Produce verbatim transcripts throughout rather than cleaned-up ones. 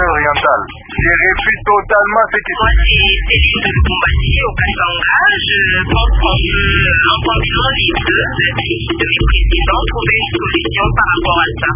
région orientale. Je réfute totalement ce qui se passe. Moi, c'est Céline Bombassi au Kassanga. Je pense qu'on peut, en tant que journaliste, la décision du président, trouver une solution par rapport à ça.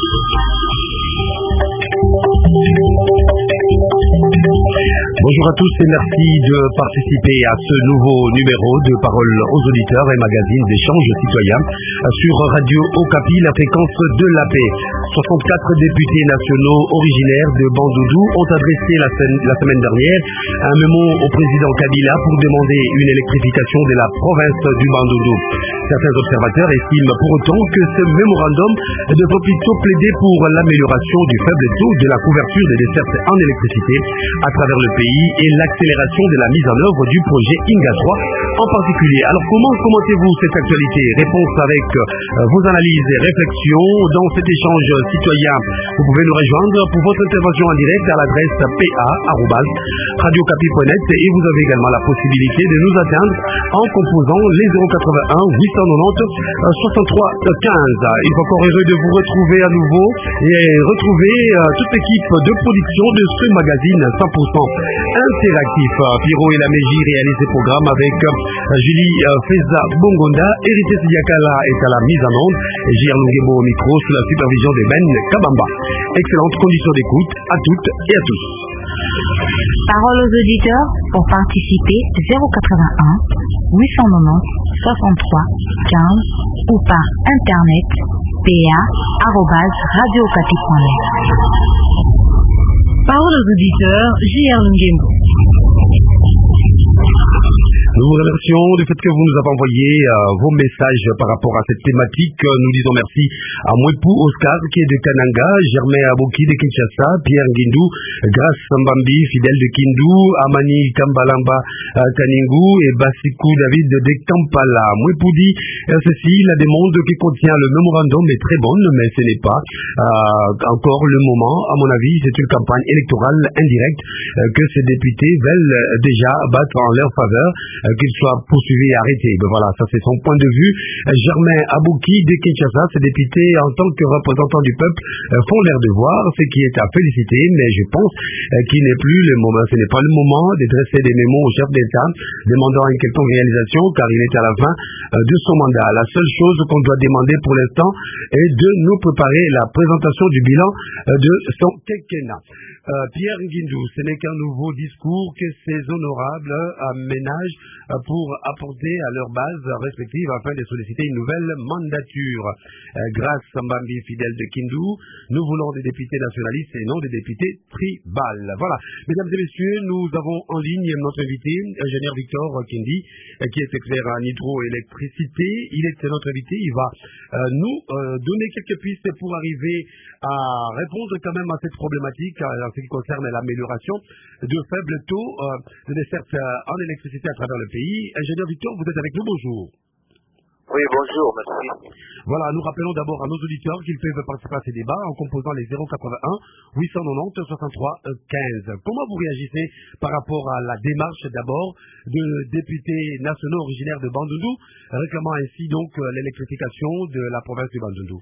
Bonjour à tous et merci de participer à ce nouveau numéro de Parole aux auditeurs et magazine d'échange citoyen sur Radio Okapi, la fréquence de la paix. soixante-quatre députés nationaux originaires de Bandundu ont adressé la, la semaine dernière un mémo au président Kabila pour demander une électrification de la province du Bandundu. Certains observateurs estiment pour autant que ce mémorandum devrait plutôt plaider pour l'amélioration du faible taux de la couverture des dessertes en électricité à travers le pays et l'accélération de la mise en œuvre du projet Inga trois en particulier. Alors comment commentez-vous cette actualité? Réponse avec euh, vos analyses et réflexions dans cet échange citoyen. Vous pouvez nous rejoindre pour votre intervention en direct à l'adresse p a arobase radio okapi point net et vous avez également la possibilité de nous atteindre en composant les zéro quatre-vingt-un huit cent quatre-vingt-dix soixante-trois quinze. Il est encore heureux de vous retrouver à nouveau et retrouver euh, toute l'équipe de production de ce magazine cent pour cent interactif. Pierrot et la Mégie réalisent ces programmes avec euh, Julie euh, Feza Bongonda, Hérité Sidiakala est à la mise en onde et J R Lungebo au micro sous la supervision de Ben Kabamba. Excellentes conditions d'écoute à toutes et à tous. Parole aux auditeurs pour participer zéro quatre-vingt-un huit cent quatre-vingt-dix soixante-trois quinze ou par internet p a arobase radio okapi point net. Parole aux auditeurs, J R Lungebo. Nous vous remercions du fait que vous nous avez envoyé euh, vos messages par rapport à cette thématique. Nous disons merci à Mwepou Oscar qui est de Kananga, Germain Aboki de Kinshasa, Pierre Ngindou, Grace Mbambi, fidèle de Kindu, Amani Kambalamba euh, Kaningu et Basikou David de Kampala. Mwepou dit euh, ceci, la demande qui contient le mémorandum est très bonne, mais ce n'est pas euh, encore le moment. À mon avis, c'est une campagne électorale indirecte euh, que ces députés veulent euh, déjà battre en leur faveur. Qu'il soit poursuivi et arrêté. Ben voilà, ça c'est son point de vue. Germain Abouki de Kinshasa, ces députés en tant que représentants du peuple font leur devoir, ce qui est à féliciter, mais je pense qu'il n'est plus le moment, ce n'est pas le moment de dresser des mémos au chef d'État demandant une quelconque réalisation car il est à la fin de son mandat. La seule chose qu'on doit demander pour l'instant est de nous préparer la présentation du bilan de son quinquennat. Euh, Pierre Nguindou, ce n'est qu'un nouveau discours que ces honorables aménagent pour apporter à leur base respective afin de solliciter une nouvelle mandature. Euh, grâce à Mbambi, fidèle de Kindu, nous voulons des députés nationalistes et non des députés tribales. Voilà. Mesdames et messieurs, nous avons en ligne notre invité, ingénieur Victor Kendi, qui est expert en hydroélectricité. Il est notre invité. Il va euh, nous euh, donner quelques pistes pour arriver à répondre quand même à cette problématique en ce qui concerne l'amélioration de faibles taux euh, de desserte euh, en électricité à travers le pays. Ingénieur Victor, vous êtes avec nous, bonjour. Oui, bonjour, merci. Voilà, nous rappelons d'abord à nos auditeurs qu'ils peuvent participer à ces débats en composant les zéro quatre-vingt-un huit cent quatre-vingt-dix soixante-trois quinze. Comment vous réagissez par rapport à la démarche d'abord de députés nationaux originaires de Bandundu, réclamant ainsi donc l'électrification de la province du Bandundu?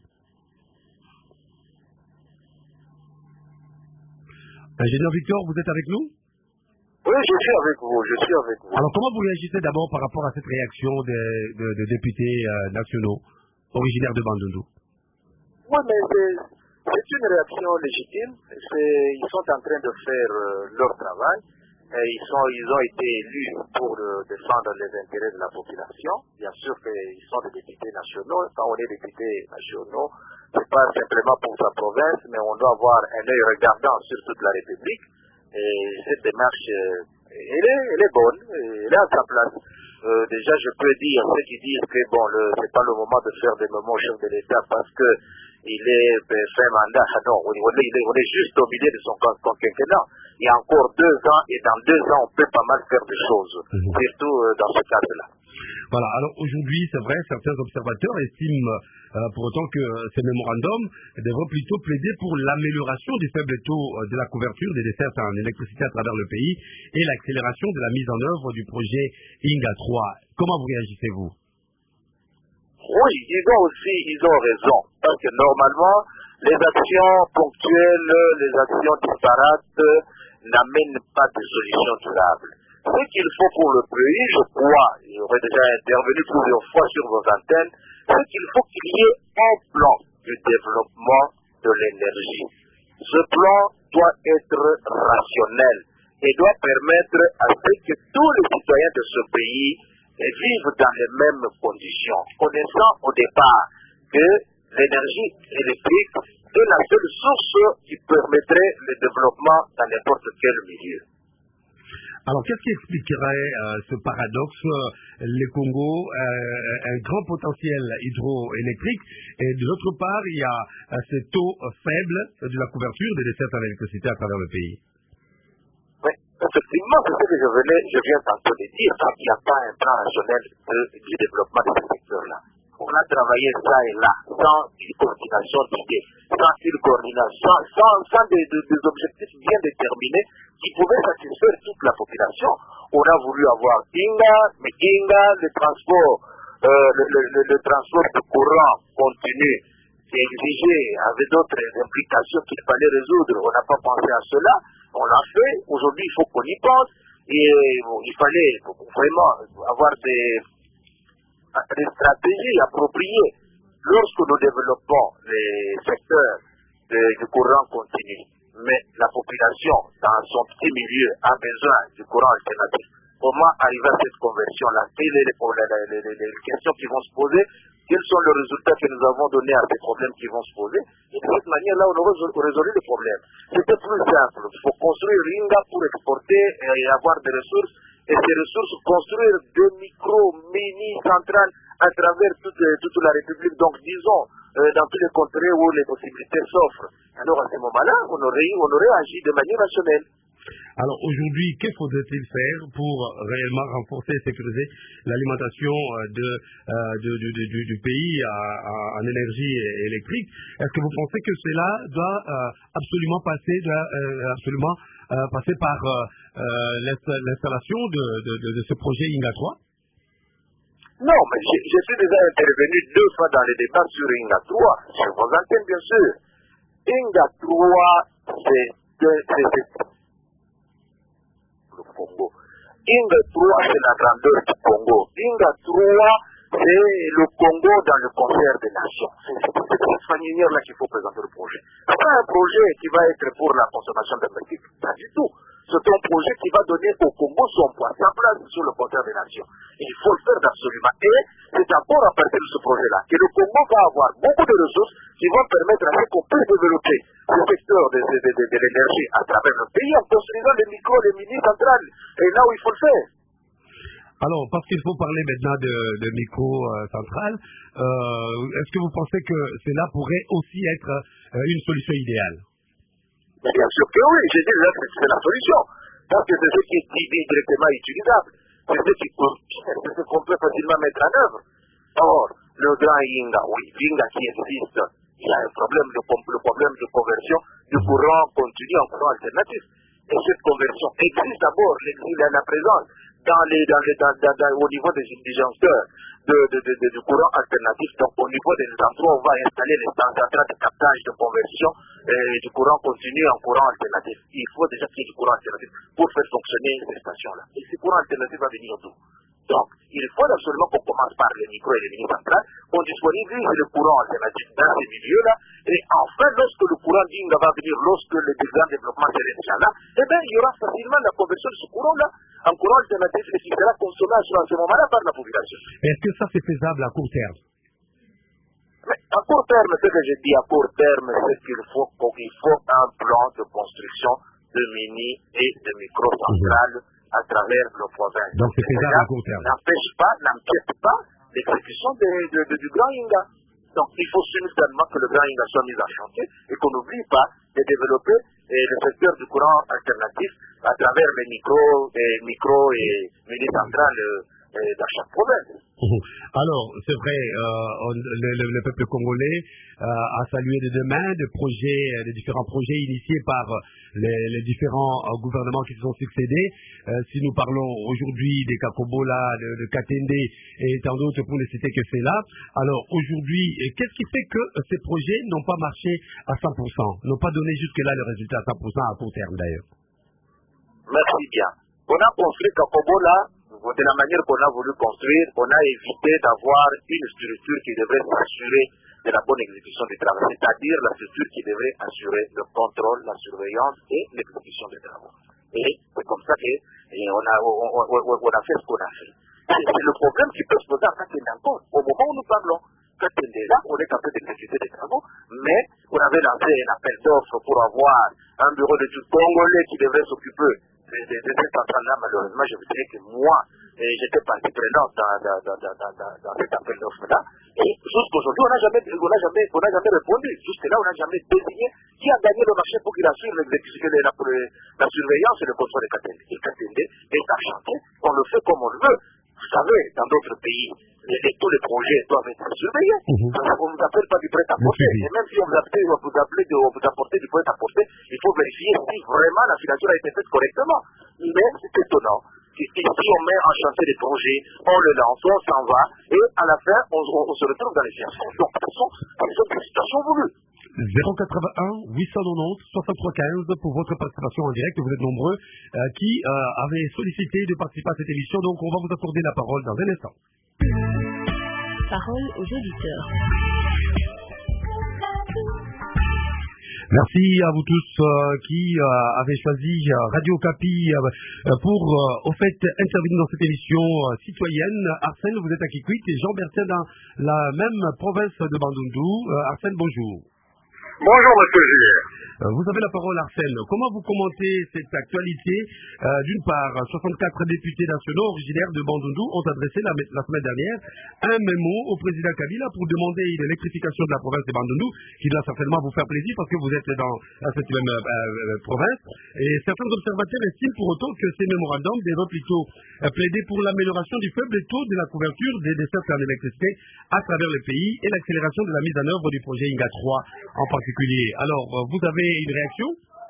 Ingénieur Victor, vous êtes avec nous? Oui, je suis avec vous, je suis avec vous. Alors, comment vous réagissez d'abord par rapport à cette réaction des, de, de députés euh, nationaux originaires de Bandundu? Oui, mais c'est une réaction légitime. Ils sont en train de faire euh, leur travail. Et ils, sont, ils ont été élus pour euh, défendre les intérêts de la population. Bien sûr qu'ils sont des députés nationaux. Quand on est députés nationaux, c'est pas simplement pour sa province, mais on doit avoir un œil regardant sur toute la République. Et cette démarche, euh, elle, est, elle est bonne, elle est à sa place. Euh, déjà, je peux dire ceux qui disent que bon, le, c'est pas le moment de faire des moments au chef de l'État parce que il est ben, fait mandat. Non, on, on, est, on est juste au milieu de son, son quinquennat. Il y a encore deux ans, et dans deux ans, on peut pas mal faire des choses, mmh. surtout euh, dans ce cadre-là. Voilà, alors aujourd'hui, c'est vrai, certains observateurs estiment euh, pour autant que euh, ce mémorandum devrait plutôt plaider pour l'amélioration des faibles taux euh, de la couverture des dessertes en électricité à travers le pays et l'accélération de la mise en œuvre du projet Inga trois. Comment vous réagissez-vous? Oui, ils ont aussi, ils ont raison, parce que normalement, Les actions ponctuelles, les actions disparates n'amènent pas de solution durable. Ce qu'il faut pour le pays, je crois, j'aurais déjà intervenu plusieurs fois sur vos antennes, c'est qu'il faut qu'il y ait un plan du développement de l'énergie. Ce plan doit être rationnel et doit permettre à ce que tous les citoyens de ce pays vivent dans les mêmes conditions, connaissant au départ que l'énergie électrique est la seule source qui permettrait le développement dans n'importe quel milieu. Alors, qu'est-ce qui expliquerait euh, ce paradoxe? Le Congo a euh, un grand potentiel hydroélectrique et de l'autre part, il y a euh, ce taux euh, faible de la couverture des dessertes en électricité à travers le pays. Oui, effectivement, c'est ce que je, venais, je viens tantôt de dire, parce qu'il n'y a pas un plan rationnel de, du développement de ce secteur-là. On a travaillé ça et là, sans une coordination d'idées, sans une coordination, sans, sans des, des, des objectifs bien déterminés qui pouvaient satisfaire toute la population. On a voulu avoir Inga, mais Inga, le transport, euh, le, le, le, le transport de courant continu, qui exigeait, avait d'autres implications qu'il fallait résoudre. On n'a pas pensé à cela, on l'a fait. Aujourd'hui, il faut qu'on y pense. Et bon, il fallait vraiment avoir des, des stratégies appropriées. Lorsque nous développons les secteurs de, du courant continu, mais la population, dans son petit milieu, a besoin du courant alternatif. Comment arriver à cette conversion-là? Quelles sont les, les, les, les questions qui vont se poser? Quels sont les résultats que nous avons donnés à ces problèmes qui vont se poser? Et de cette manière-là, on aurait résolu les problèmes. C'était plus simple. Il faut construire Ringa pour exporter et avoir des ressources. Et ces ressources, construire des micro-mini-centrales à travers toute, toute la République. Donc, disons, euh, dans tous les contrées où les possibilités s'offrent. Alors, à ce moment-là, on aurait, on aurait agi de manière rationnelle. Alors aujourd'hui, que faudrait-il faire pour réellement renforcer et sécuriser l'alimentation de, de, de, de, de, du pays à, à, en énergie électrique? Est-ce que vous pensez que cela doit euh, absolument passer, doit, euh, absolument, euh, passer par euh, l'installation de, de, de, de ce projet Inga trois? Non, mais je, je suis déjà intervenu deux fois dans les débats sur Inga trois, sur vos antennes bien sûr. Inga trois, c'est... le Congo. Inga trois, c'est la grandeur du Congo. Inga trois, c'est le Congo dans le concert des nations. C'est de cette manière-là qu'il faut présenter le projet. Ce n'est pas un projet qui va être pour la consommation domestique, pas du tout. C'est un projet qui va donner au Congo son poids, sa place sur le concert des nations. Et il faut le faire absolument. Et c'est encore à partir de ce projet-là que le Congo va avoir beaucoup de ressources qui vont permettre à ce qu'on puisse développer le secteur de, de, de, de, de l'énergie à travers le pays en construisant les micros, les mini-centrales. Et là où il faut le faire. Alors, parce qu'il faut parler maintenant de, de micro-centrales, euh, est-ce que vous pensez que cela pourrait aussi être euh, une solution idéale? Bien sûr que oui, j'ai dit que c'est la solution. Parce que c'est ce qui est directement utilisable. C'est ce qui c'est ce qu'on peut facilement mettre en œuvre. Or, le grand Inga, oui, Inga qui existe, il y a un problème de, le problème de conversion du courant continu en courant alternatif. Et cette conversion existe d'abord, l'exil est la présence dans les, dans les, dans, dans, dans, au niveau des indigenteurs de, de, de, de, du courant alternatif. Donc, au niveau des endroits où on va installer les centrales de captage de conversion euh, du courant continu en courant alternatif. Il faut déjà qu'il y ait du courant alternatif pour faire fonctionner ces stations-là. Et ce courant alternatif va venir d'où? Donc, il faut absolument qu'on commence par les micros et les mini-centrales, qu'on disponibilise le courant alternatif dans ces milieux-là, et enfin, lorsque le courant d'Inga va venir, lorsque le grand développement sera déjà là, eh bien, il y aura facilement la conversion de ce courant-là en courant alternatif et qui sera consommé à ce moment-là par la population. Est-ce que ça c'est faisable à court terme? Mais à court terme, ce que je dis à court terme, c'est qu'il faut, qu'il faut un plan de construction de mini et de micro-centrales mmh. à travers nos provinces. Donc c'est faisable à court terme. N'empêche pas, n'empiète pas l'exécution de, de, de, du Grand Inga. Donc il faut simultanément que le Grand Inga soit mis en chantier et qu'on n'oublie pas de développer eh, le secteur du courant alternatif à travers les micros et, micro et mini-centrales dans chaque province. Alors, c'est vrai, euh, on, le, le, le peuple congolais euh, a salué de demain des projets, des différents projets initiés par les, les différents euh, gouvernements qui se sont succédés. Euh, si nous parlons aujourd'hui des Kakobola, de, de Katende et tant d'autres pour ne citer que cela. Alors aujourd'hui, qu'est-ce qui fait que ces projets n'ont pas marché à cent pour cent, n'ont pas donné jusque-là le résultat à cent pour cent à court terme d'ailleurs? Merci bien. On a construit Kakobola de la manière qu'on a voulu construire, on a évité d'avoir une structure qui devrait s'assurer de la bonne exécution des travaux, c'est-à-dire la structure qui devrait assurer le contrôle, la surveillance et l'exécution des travaux. Et c'est comme ça qu'on a, on, on, on a fait ce qu'on a fait. C'est le problème qui peut se poser à Katende encore. Au moment où nous parlons, Katende, là, on est en train d'exécuter des travaux, mais on avait lancé un appel d'offres pour avoir un bureau d'études congolais qui devrait s'occuper de, de, de cette centrale-là. Malheureusement, je vous dirais que moi, j'étais partie prenante dans, dans, dans, dans, dans, dans cet appel d'offres-là. Et jusqu'aujourd'hui, on n'a jamais, on n'a jamais, on n'a jamais répondu. Jusque-là, on n'a jamais désigné qui a gagné le marché pour qu'il assure l'exécution de la, la surveillance et le contrôle de Katende. Et Katende est enchanté, on le fait comme on le veut. Vous savez, dans d'autres pays, et, et tous les projets doivent être surveillés. Mm-hmm. On ne vous appelle pas du prêt-à-porter. Et même si on vous appelle, on vous appelle de, on vous apporter du prêt-à-porter, il faut vérifier si vraiment la signature a été faite correctement. Mais c'est étonnant. Ici, on met en chantier des projets, on le lance, on s'en va, et à la fin, on, on, on se retrouve dans les fiascos. Donc, ce sont des situations voulues. zéro quatre-vingt-un huit cent quatre-vingt-onze soixante-trois quinze pour votre participation en direct. Vous êtes nombreux euh, qui euh, avaient sollicité de participer à cette émission, donc on va vous accorder la parole dans un instant. Parole aux auditeurs. Merci à vous tous euh, qui euh, avez choisi euh, Radio Okapi euh, pour euh, au fait intervenir dans cette émission euh, citoyenne. Arsène, vous êtes à Kikwit et Jean Bertin dans la même province de Bandundu. Euh, Arsène, bonjour. Bonjour, monsieur Julien. Euh, vous avez la parole, Arsène. Comment vous commentez cette actualité? euh, D'une part, soixante-quatre députés nationaux originaires de Bandundu ont adressé la, la semaine dernière un mémo au président Kabila pour demander l'électrification de la province de Bandundu, qui doit certainement vous faire plaisir parce que vous êtes dans cette même euh, euh, province. Et certains observateurs estiment pour autant que ces mémorandums devraient plutôt euh, plaider pour l'amélioration du faible taux de la couverture des dessertes en électricité à travers le pays et l'accélération de la mise en œuvre du projet Inga trois en particulier. Alors, vous avez une réaction?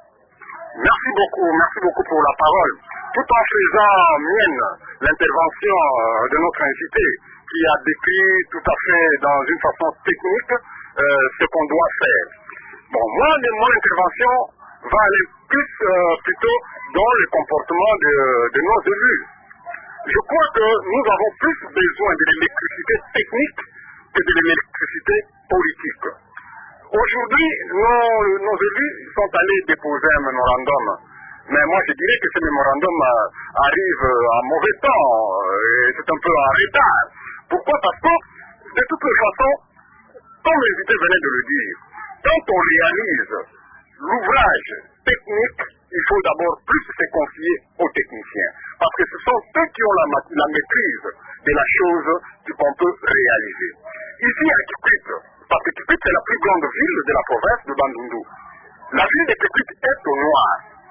Merci beaucoup, merci beaucoup pour la parole. Tout en faisant mienne l'intervention de notre invité, qui a décrit tout à fait dans une façon technique euh, ce qu'on doit faire. Bon, moi, mon intervention va aller plus euh, plutôt dans le comportement de, de nos élus. Je crois que nous avons plus besoin de l'électricité technique que de l'électricité politique. Aujourd'hui, nos, nos élus sont allés déposer un mémorandum. Mais moi, je dirais que ce mémorandum euh, arrive à mauvais temps, euh, et c'est un peu en retard. Pourquoi? Parce que, de toutes les façons, comme l'invité venait de le dire, quand on réalise l'ouvrage technique, il faut d'abord plus se confier aux techniciens. Parce que ce sont eux qui ont la, la maîtrise de la chose qu'on peut réaliser. Ici, à Kikwit, parce que Kikwit, c'est la plus grande ville de la province de Bandundu. La ville de Kikwit est au noir.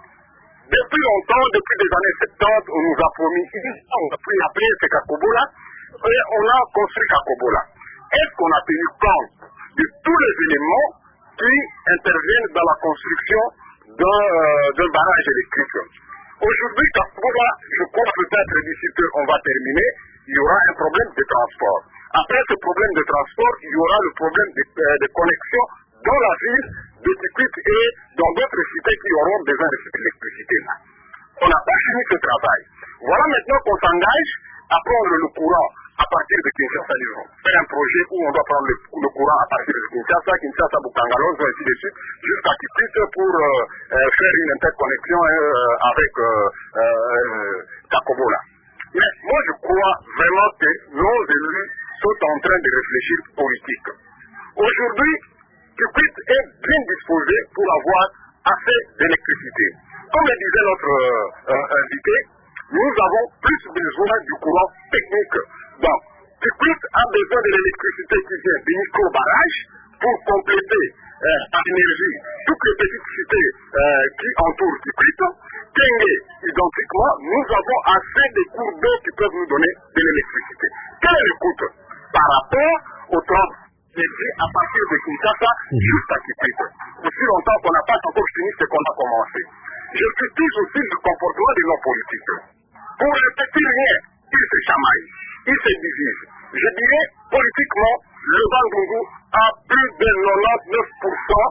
Depuis longtemps, depuis les années soixante-dix, on nous a promis, on a pris appelé ce Kakobola, et on a construit Kakobola. Est-ce qu'on a tenu compte de tous les éléments qui interviennent dans la construction d'un euh, barrage électrique? Aujourd'hui, Kakobola, je crois peut-être d'ici peu, on va terminer, il y aura un problème de transport. Après ce problème de transport, il y aura le problème de, euh, de connexion dans la ville de Kikwit et dans d'autres cités qui auront besoin de cette électricité-là. On n'a pas fini ce travail. Voilà maintenant qu'on s'engage à prendre le courant à partir de Kinshasa, disons. Faire un projet où on doit prendre le, le courant à partir de Kinshasa, Kinshasa, Bukangalozo, et ainsi de suite, jusqu'à Kikwit pour euh, euh, faire une interconnexion euh, avec euh, euh, Kakobola. Mais moi, je crois vraiment que nos élus sont en train de réfléchir politique. Aujourd'hui, Kikwit est bien disposé pour avoir assez d'électricité. Comme le disait notre euh, euh, invité, nous avons plus besoin du courant technique. Donc, Kikwit a besoin de l'électricité qui vient des micro-barrages pour compléter euh, en énergie toutes les petites cités euh, qui entourent Kikwit. Kenge, il identiquement, nous avons assez de cours d'eau qui peuvent nous donner de l'électricité. Quel est le coût par rapport au transport ici à partir de Kinshasa jusqu'à Kipit? Aussi longtemps qu'on n'a pas encore fini ce qu'on a commencé. Je critique aussi le comportement de nos politiques. Pour le petit rien, ils se chamaillent, ils se divisent. Je dirais, politiquement, le Bandundu a plus de quatre-vingt-dix-neuf pour cent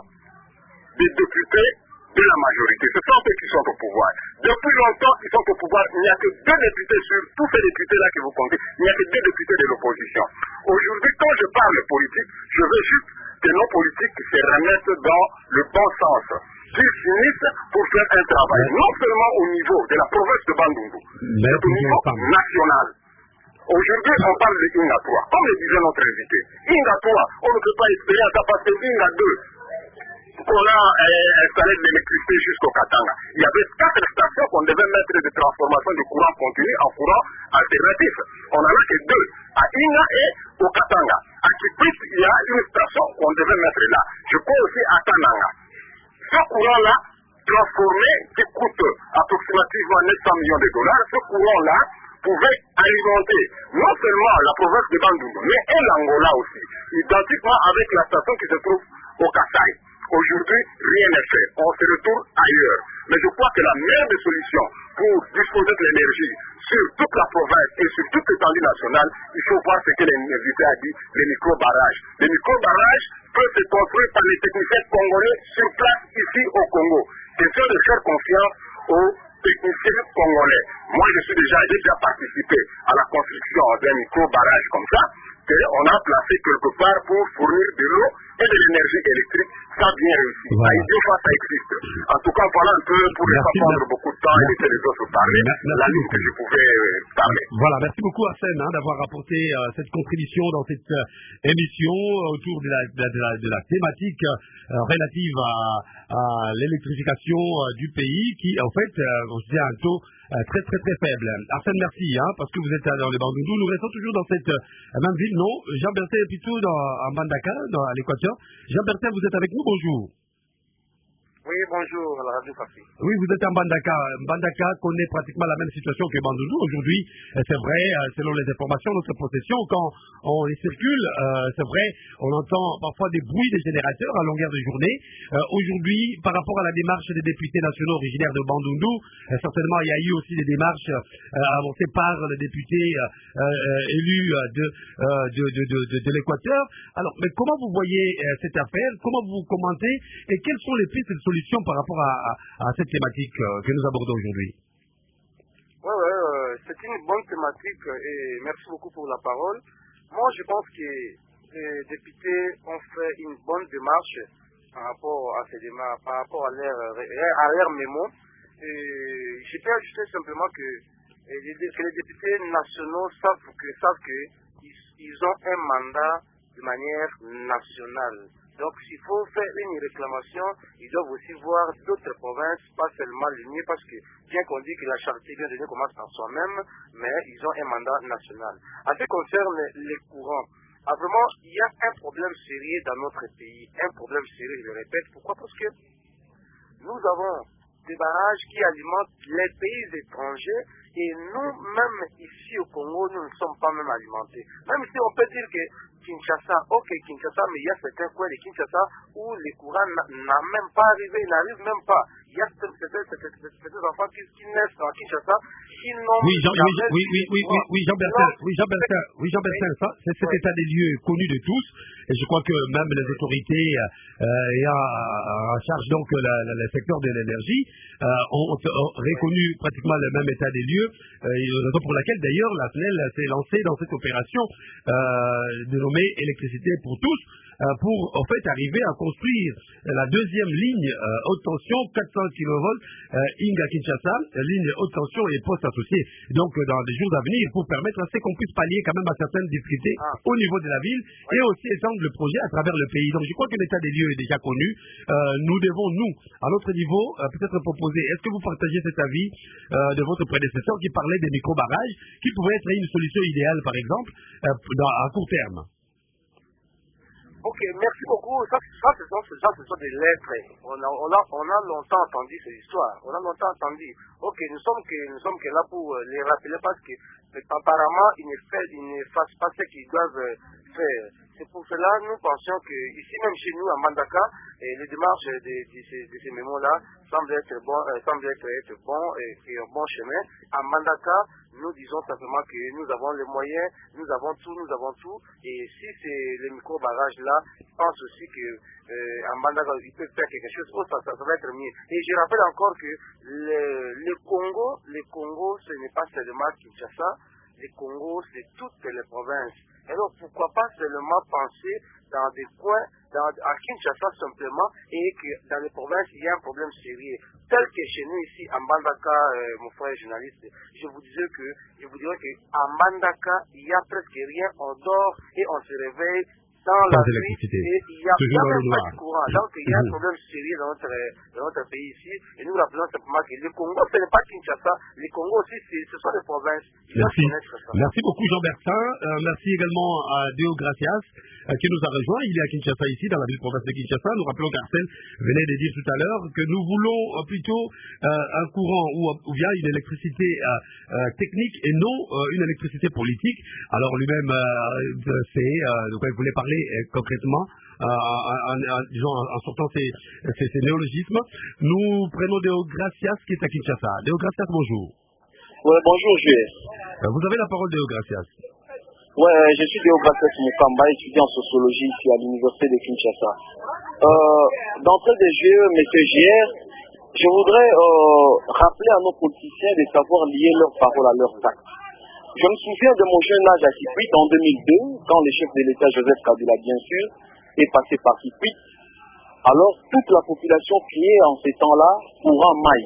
des députés de la majorité. Ce sont ceux qui sont au pouvoir. Depuis longtemps, ils sont au pouvoir. Il n'y a que deux députés sur tous ces députés-là que vous comptez. Il n'y a que deux députés de l'opposition. Aujourd'hui, quand je parle politique, je veux juste que nos politiques se remettent dans le bon sens, qu'ils finissent pour faire un travail, non seulement au niveau de la province de Bandundu, mais au niveau national. Aujourd'hui, on parle de Inga trois. Comme le disait notre invité, Inga trois, on ne peut pas espérer à ça parce que Inga deux, qu'on a euh, installé de l'électricité jusqu'au Katanga. Il y avait quatre stations qu'on devait mettre de transformation du courant continu en courant alternatif. On n'en a que deux, à Inga et au Katanga. À Kipit, il y a une station qu'on devait mettre là. Je crois aussi à Tananga. Ce courant-là, transformé, qui coûte approximativement neuf cents millions de dollars, ce courant-là pouvait alimenter non seulement la province de Bandundu, mais et l'Angola aussi, identiquement avec la station qui se trouve au Kasaï. Aujourd'hui, rien n'est fait. On se retourne ailleurs. Mais je crois que la meilleure des solutions pour disposer de l'énergie sur toute la province et sur toute l'étendue nationale, il faut voir ce que l'invité a dit, les micro-barrages. Les micro-barrages peuvent se construire par les techniciens congolais sur place ici au Congo. Question de faire confiance aux techniciens congolais. Moi, je suis déjà, j'ai déjà participé à la construction d'un micro-barrage comme ça, qu'on a placé quelque part pour fournir de l'eau et de l'énergie électrique. Ça a bien réussi. Voilà. À Idiofa, ça existe. En tout cas, voilà un peu pour ne pas prendre beaucoup de temps et laisser les autres parler. Merci la ligne que je pouvais euh, parler. Voilà, merci beaucoup Arsène hein, d'avoir apporté euh, cette contribution dans cette euh, émission autour de la, de la, de la, de la thématique euh, relative à, à l'électrification euh, du pays qui, en fait, euh, considère un taux euh, très très très faible. Arsène, merci, hein, parce que vous êtes dans le Bandundu. Nous restons toujours dans cette euh, même ville, non? Jean-Bertin est plutôt dans, à Mbandaka, dans, à l'Équateur. Jean-Bertin, vous êtes avec nous, bonjour. Oui, bonjour à la Radio Café. Oui, vous êtes en Mbandaka. Mbandaka connaît pratiquement la même situation que Bandundu. Aujourd'hui, c'est vrai, selon les informations de notre possession, quand on les circule, euh, c'est vrai, on entend parfois des bruits des générateurs à longueur de journée. Euh, Aujourd'hui, par rapport à la démarche des députés nationaux originaires de Bandundu, euh, certainement il y a eu aussi des démarches euh, avancées par les députés euh, euh, élus de, euh, de, de, de, de, de l'Équateur. Alors, mais comment vous voyez euh, cette affaire? Comment vous commentez? Et quelles sont les pistes de solution par rapport à, à, à cette thématique euh, que nous abordons aujourd'hui? Oui, ouais, euh, c'est une bonne thématique et merci beaucoup pour la parole. Moi, je pense que les députés ont fait une bonne démarche par rapport à ces démarches, par rapport à leur, à leur mémo. Et je peux ajouter simplement que, que les députés nationaux savent que, savent que ils, ils ont un mandat de manière nationale. Donc, s'il faut faire une réclamation, ils doivent aussi voir d'autres provinces, pas seulement l'Union, parce que bien qu'on dit que la charité bien de Dieu commence par soi-même, mais ils ont un mandat national. En ce qui concerne les courants, ah, vraiment, il y a un problème sérieux dans notre pays, un problème sérieux, je le répète. Pourquoi? Parce que nous avons des barrages qui alimentent les pays étrangers et nous-mêmes ici au Congo, nous ne sommes pas même alimentés. Même si on peut dire que Kinshasa, ok Kinshasa, mais il y a certains coins de Kinshasa où les courants n'a même pas arrivé, ils n'arrivent même pas. Il y a certains enfants qui, qui naissent à Kinshasa qui n'ont oui, Jean, oui, oui, oui, oui, oui, oui, Jean-Bertin, oui, Jean-Bertin, oui, Jean-Bertin, ça, c'est cet état des lieux connu de tous, et je crois que même les autorités euh, ayant en charge donc le, le, le secteur de l'énergie euh, ont, ont reconnu pratiquement le même état des lieux, euh, raison pour laquelle d'ailleurs la S N E L s'est lancée dans cette opération euh, dénommée électricité pour tous, euh, pour en fait arriver à construire la deuxième ligne euh, haute tension quatre cents kilovolts euh, Inga Kinshasa, ligne haute tension et poste associé. Donc euh, dans les jours à venir, pour permettre à ce qu'on puisse pallier quand même à certaines difficultés ah. au niveau de la ville et aussi étendre le projet à travers le pays. Donc je crois que l'état des lieux est déjà connu. Euh, nous devons, nous, à notre niveau, euh, peut-être proposer, est-ce que vous partagez cet avis euh, de votre prédécesseur qui parlait des micro-barrages, qui pourrait être une solution idéale par exemple euh, dans, à court terme? Ok, merci beaucoup. Ça, ça, ce sont, ça, ce sont des lettres. On a, on a, on a longtemps entendu ces histoires. On a longtemps entendu. Ok, nous sommes que, nous sommes que là pour les rappeler parce que apparemment ils ne, fait, ils ne fassent pas ce qu'ils doivent faire. C'est pour cela nous pensions que ici même chez nous à Mbandaka, et les démarches de, de, de, de ces mémos-là semblent être bon, euh, semblent être, être bons et, et un bon chemin. À Mbandaka, nous disons simplement que nous avons les moyens, nous avons tout, nous avons tout. Et si c'est les micro-barrages-là, je pense aussi que euh, à Mbandaka, ils peuvent faire quelque chose, oh, ça, ça, ça va être mieux. Et je rappelle encore que le, le Congo, le Congo, ce n'est pas seulement Kinshasa, le Congo, c'est toutes les provinces. Alors pourquoi pas seulement penser dans des coins, dans, à Kinshasa simplement, et que dans les provinces, il y a un problème sérieux. Tel que chez nous ici, à Mbandaka, euh, mon frère journaliste, je vous disais que, je vous dirais qu'à Mbandaka, il n'y a presque rien, on dort et on se réveille dans la nuit, et il n'y a, a même pas de courant. Donc il y a un problème sérieux dans notre, dans notre pays ici, et nous rappelons simplement que le Congo, ce n'est pas Kinshasa, le Congo aussi, ce sont des provinces. Merci. Merci beaucoup Jean Bertin. Euh, merci également à Deo Gracias euh, qui nous a rejoint. Il est à Kinshasa ici, dans la ville province de Kinshasa. Nous rappelons qu'Arsène venait de dire tout à l'heure que nous voulons euh, plutôt euh, un courant ou, ou bien une électricité euh, euh, technique et non euh, une électricité politique. Alors lui-même, euh, c'est euh, de quoi il voulait parler euh, concrètement. Euh, en, en, disons, en sortant ces, ces, ces néologismes. Nous prenons Deo Gracias qui est à Kinshasa. Deo Gracias, bonjour. Ouais, bonjour, Jules. Vous avez la parole, Deo Gracias. Ouais, je suis Deo Gracias Mukamba, étudiant en sociologie ici à l'université de Kinshasa. Euh, D'entrée de jeu, monsieur Gier, je voudrais euh, rappeler à nos politiciens de savoir lier leurs paroles à leurs actes. Je me souviens de mon jeune âge à Kikwit en deux mille deux, quand le chef de l'État Joseph Kabila, bien sûr, est passé par Kikwit. Alors, toute la population criait en ces temps-là courant maïs.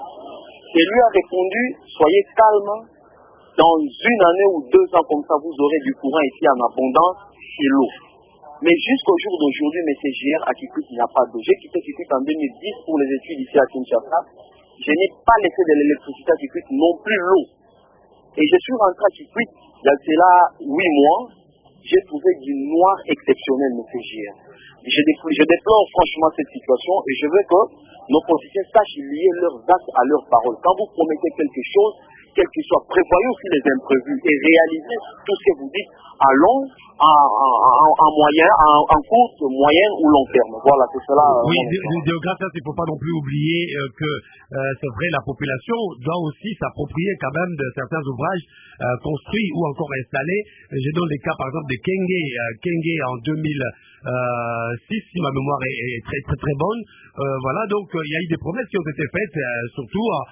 Et lui a répondu, soyez calme, dans une année ou deux ans comme ça, vous aurez du courant ici en abondance et l'eau. Mais jusqu'au jour d'aujourd'hui, M. Gier, à Kikwit, il n'y a pas d'eau. J'ai quitté Kikwit en deux mille dix pour les études ici à Kinshasa. Je n'ai pas laissé de l'électricité à Kikwit, non plus l'eau. Et je suis rentré à Kikwit, il y a là huit mois, j'ai trouvé du noir exceptionnel, M. Gier. Je, je déplore franchement cette situation et je veux que nos politiciens sachent lier leurs actes à leurs paroles. Quand vous promettez quelque chose, quel qu'il soit, prévoyez aussi les imprévus et réalisez tout ce que vous dites à long, à, à, à, à moyen, à, à court, moyen ou long terme. Voilà, c'est cela. Oui, Deo Gracias, il ne faut pas non plus oublier euh, que euh, c'est vrai, la population doit aussi s'approprier quand même de certains ouvrages euh, construits ou encore installés. Je donne les cas par exemple de Kenge, euh, Kenge en deux mille six, si ma mémoire est, est très très très bonne. Euh, voilà, donc il y a eu des promesses qui ont été faites, euh, surtout à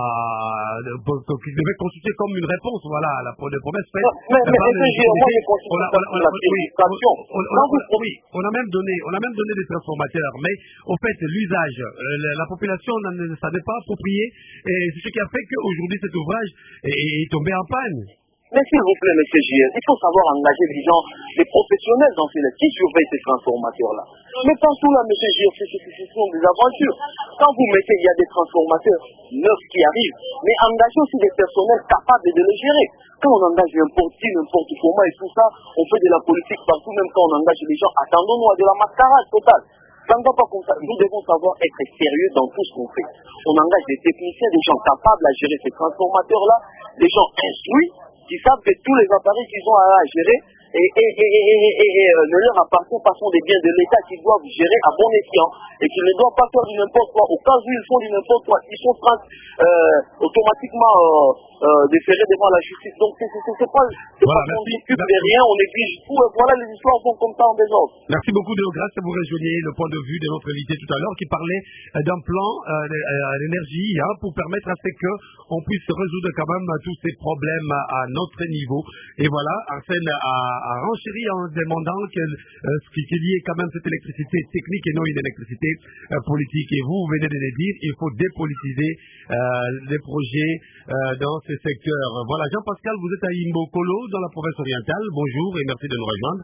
Euh, qui devait constituer comme une réponse, voilà, à la des promesses faites. Mais, mais, mais est-ce que moi je considère on a, on a, la oui, on, on, on, on, oui, on a même donné, on a même donné des transformateurs, mais au fait, l'usage, euh, la, la population ne savait pas approprié, et c'est ce qui a fait qu'aujourd'hui cet ouvrage est, est tombé en panne. Mais s'il vous plaît, M. Gier, il faut savoir engager les gens, les professionnels dans ces lettres qui surveillent ces transformateurs-là. Mais partout là, M. Gier, ce sont des aventures. Quand vous mettez, il y a des transformateurs neufs qui arrivent, mais engagez aussi des personnels capables de les gérer. Quand on engage n'importe qui, n'importe comment et tout ça, on fait de la politique partout, même quand on engage les gens, attendons-nous à de la mascarade totale. Ça ne va pas comme ça. Nous devons savoir être sérieux dans tout ce qu'on fait. On engage des techniciens, des gens capables à gérer ces transformateurs-là, des gens instruits, qui savent que tous les appareils qu'ils ont à gérer et, et, et, et, et, et, et euh, ne leur appartiennent pas, sont des biens de l'État qu'ils doivent gérer à bon escient et qu'ils ne doivent pas faire du n'importe quoi. Au cas où ils font du n'importe quoi, ils sont trans, euh, automatiquement euh, euh, déférés devant la justice. Donc c'est pas, voilà, pas qu'on s'occupe de rien, on néglige tout. Et voilà, les histoires vont comme ça en désordre. Merci beaucoup, Deo Gracias. Vous rejoignez le point de vue de notre invité tout à l'heure qui parlait d'un plan euh, à l'énergie hein, pour permettre à ce qu'on puisse résoudre quand même tous ces problèmes à, à notre niveau. Et voilà, Arsène a, a renchéri en demandant que euh, ce qui est lié quand même cette électricité technique et non une électricité euh, politique. Et vous, vous venez de le dire, il faut dépolitiser euh, les projets euh, dans ces secteurs. Voilà, Jean-Pascal, vous êtes à Imbokolo, dans la province orientale. Bonjour et merci de nous rejoindre.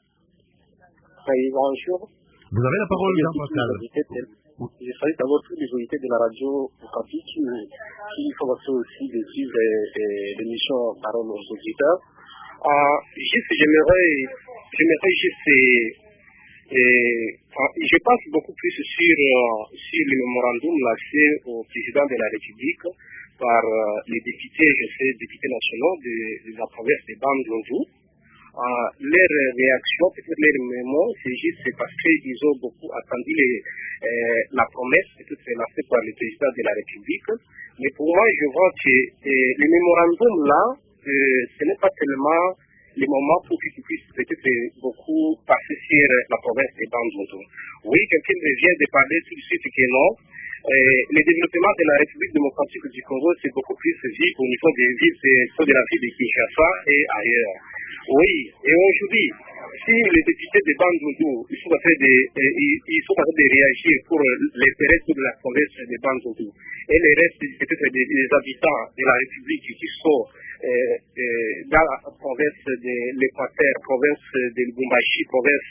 Oui, bonjour. Vous avez la parole, Jean-Pascal. Je salue d'abord tous les auditeurs de la radio Okapi qui, qui font aussi de suivre l'émission Parole aux auditeurs. Euh, juste, j'aimerais, j'aimerais juste Et, enfin, je pense beaucoup plus sur, euh, sur le mémorandum lancé au président de la République par euh, les députés, je sais, députés nationaux de, de la province de Bandundu. Euh, leur réaction, peut-être leur mémoire, c'est juste c'est parce qu'ils ont beaucoup attendu les, euh, la promesse peut-être lancée par le président de la République. Mais pour moi, je vois que euh, le mémorandum là, euh, ce n'est pas tellement le moment pour qu'ils puissent peut-être beaucoup passer sur la province de Bandundu. Oui, quelqu'un vient de parler tout de suite que non. Euh, le développement de la République démocratique du Congo, c'est beaucoup plus visible au niveau des villes, de la ville de Kinshasa et ailleurs. Oui, et aujourd'hui, si les députés de Bandundu, ils sont en train de, ils, ils sont en train de réagir pour l'intérêt de la province de Bandundu, et les restes peut-être des, des habitants de la République qui sont euh, euh, dans la province de l'Équateur, province de Lubumbashi, province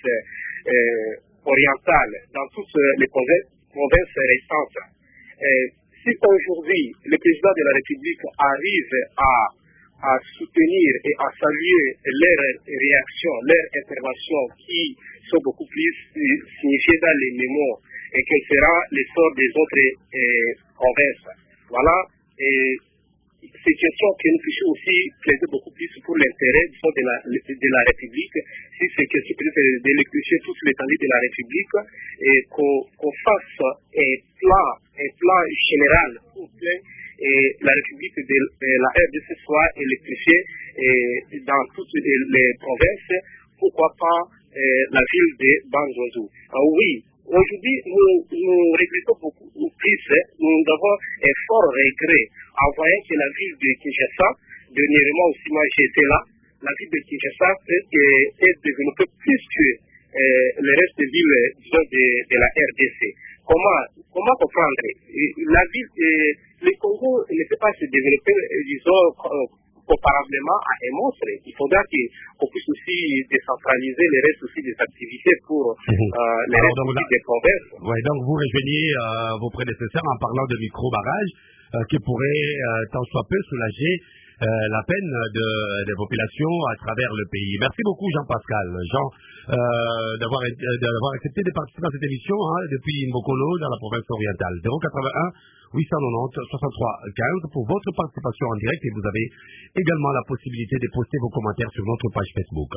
euh, orientale, dans toutes les provinces, provinces récentes. Euh, si aujourd'hui le président de la République arrive à à soutenir et à saluer leurs réactions, leurs interventions qui sont beaucoup plus signifiées dans les mémoires et quel sera le sort des autres euh, provinces. Voilà, et c'est une question que nous puissions aussi plaider beaucoup plus pour l'intérêt de la, de la République, si c'est question peut-être d'électrifier toute l'étendue de la République et qu'on qu'on fasse un plan, un plan général pour que et la République de, de la R D C soit électrifiée et dans toutes les, les provinces, pourquoi pas euh, la ville de Bandundu. Ah, oui, aujourd'hui nous, nous regrettons beaucoup plus, nous avons un fort regret en voyant que la ville de Kinshasa, dernièrement aussi moi j'étais là, la ville de Kinshasa est, est développée plus que euh, le reste des villes disons, de, de la R D C. Comment, comment comprendre? La ville, euh, le Congo ne peut pas se développer, disons, comparablement à un monstre. Il faudra qu'on puisse aussi décentraliser les restes aussi des activités pour euh, les restes aussi des provinces. Oui, donc vous rejoignez euh, vos prédécesseurs en parlant de micro-barrages euh, qui pourraient euh, tant soit peu soulager euh, la peine de, des populations à travers le pays. Merci beaucoup Jean-Pascal. Jean, euh, d'avoir, euh, d'avoir accepté de participer à cette émission hein, depuis Mbokolo dans la province orientale. zéro quatre-vingt-un huit cent quatre-vingt-dix soixante-trois quinze pour votre participation en direct et vous avez également la possibilité de poster vos commentaires sur notre page Facebook.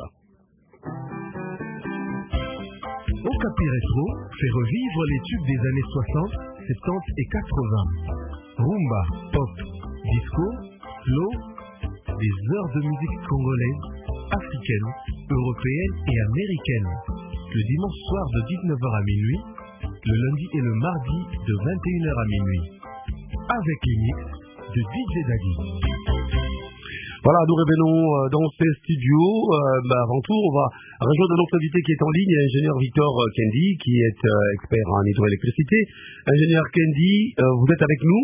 Okapi Retro fait revivre les tubes des années soixante, soixante-dix et quatre-vingts. Rumba, pop, disco, slow, des heures de musique congolaise, africaine, européenne et américaine. Le dimanche soir de dix-neuf heures à minuit, le lundi et le mardi de vingt et une heures à minuit. Avec les mix de D J Daddy. Voilà, nous revenons dans ces studios. Euh, bah, avant tout, on va rejoindre notre invité qui est en ligne, l'ingénieur Victor Kendi, qui est euh, expert en hydroélectricité. Ingénieur Kendi, euh, vous êtes avec nous?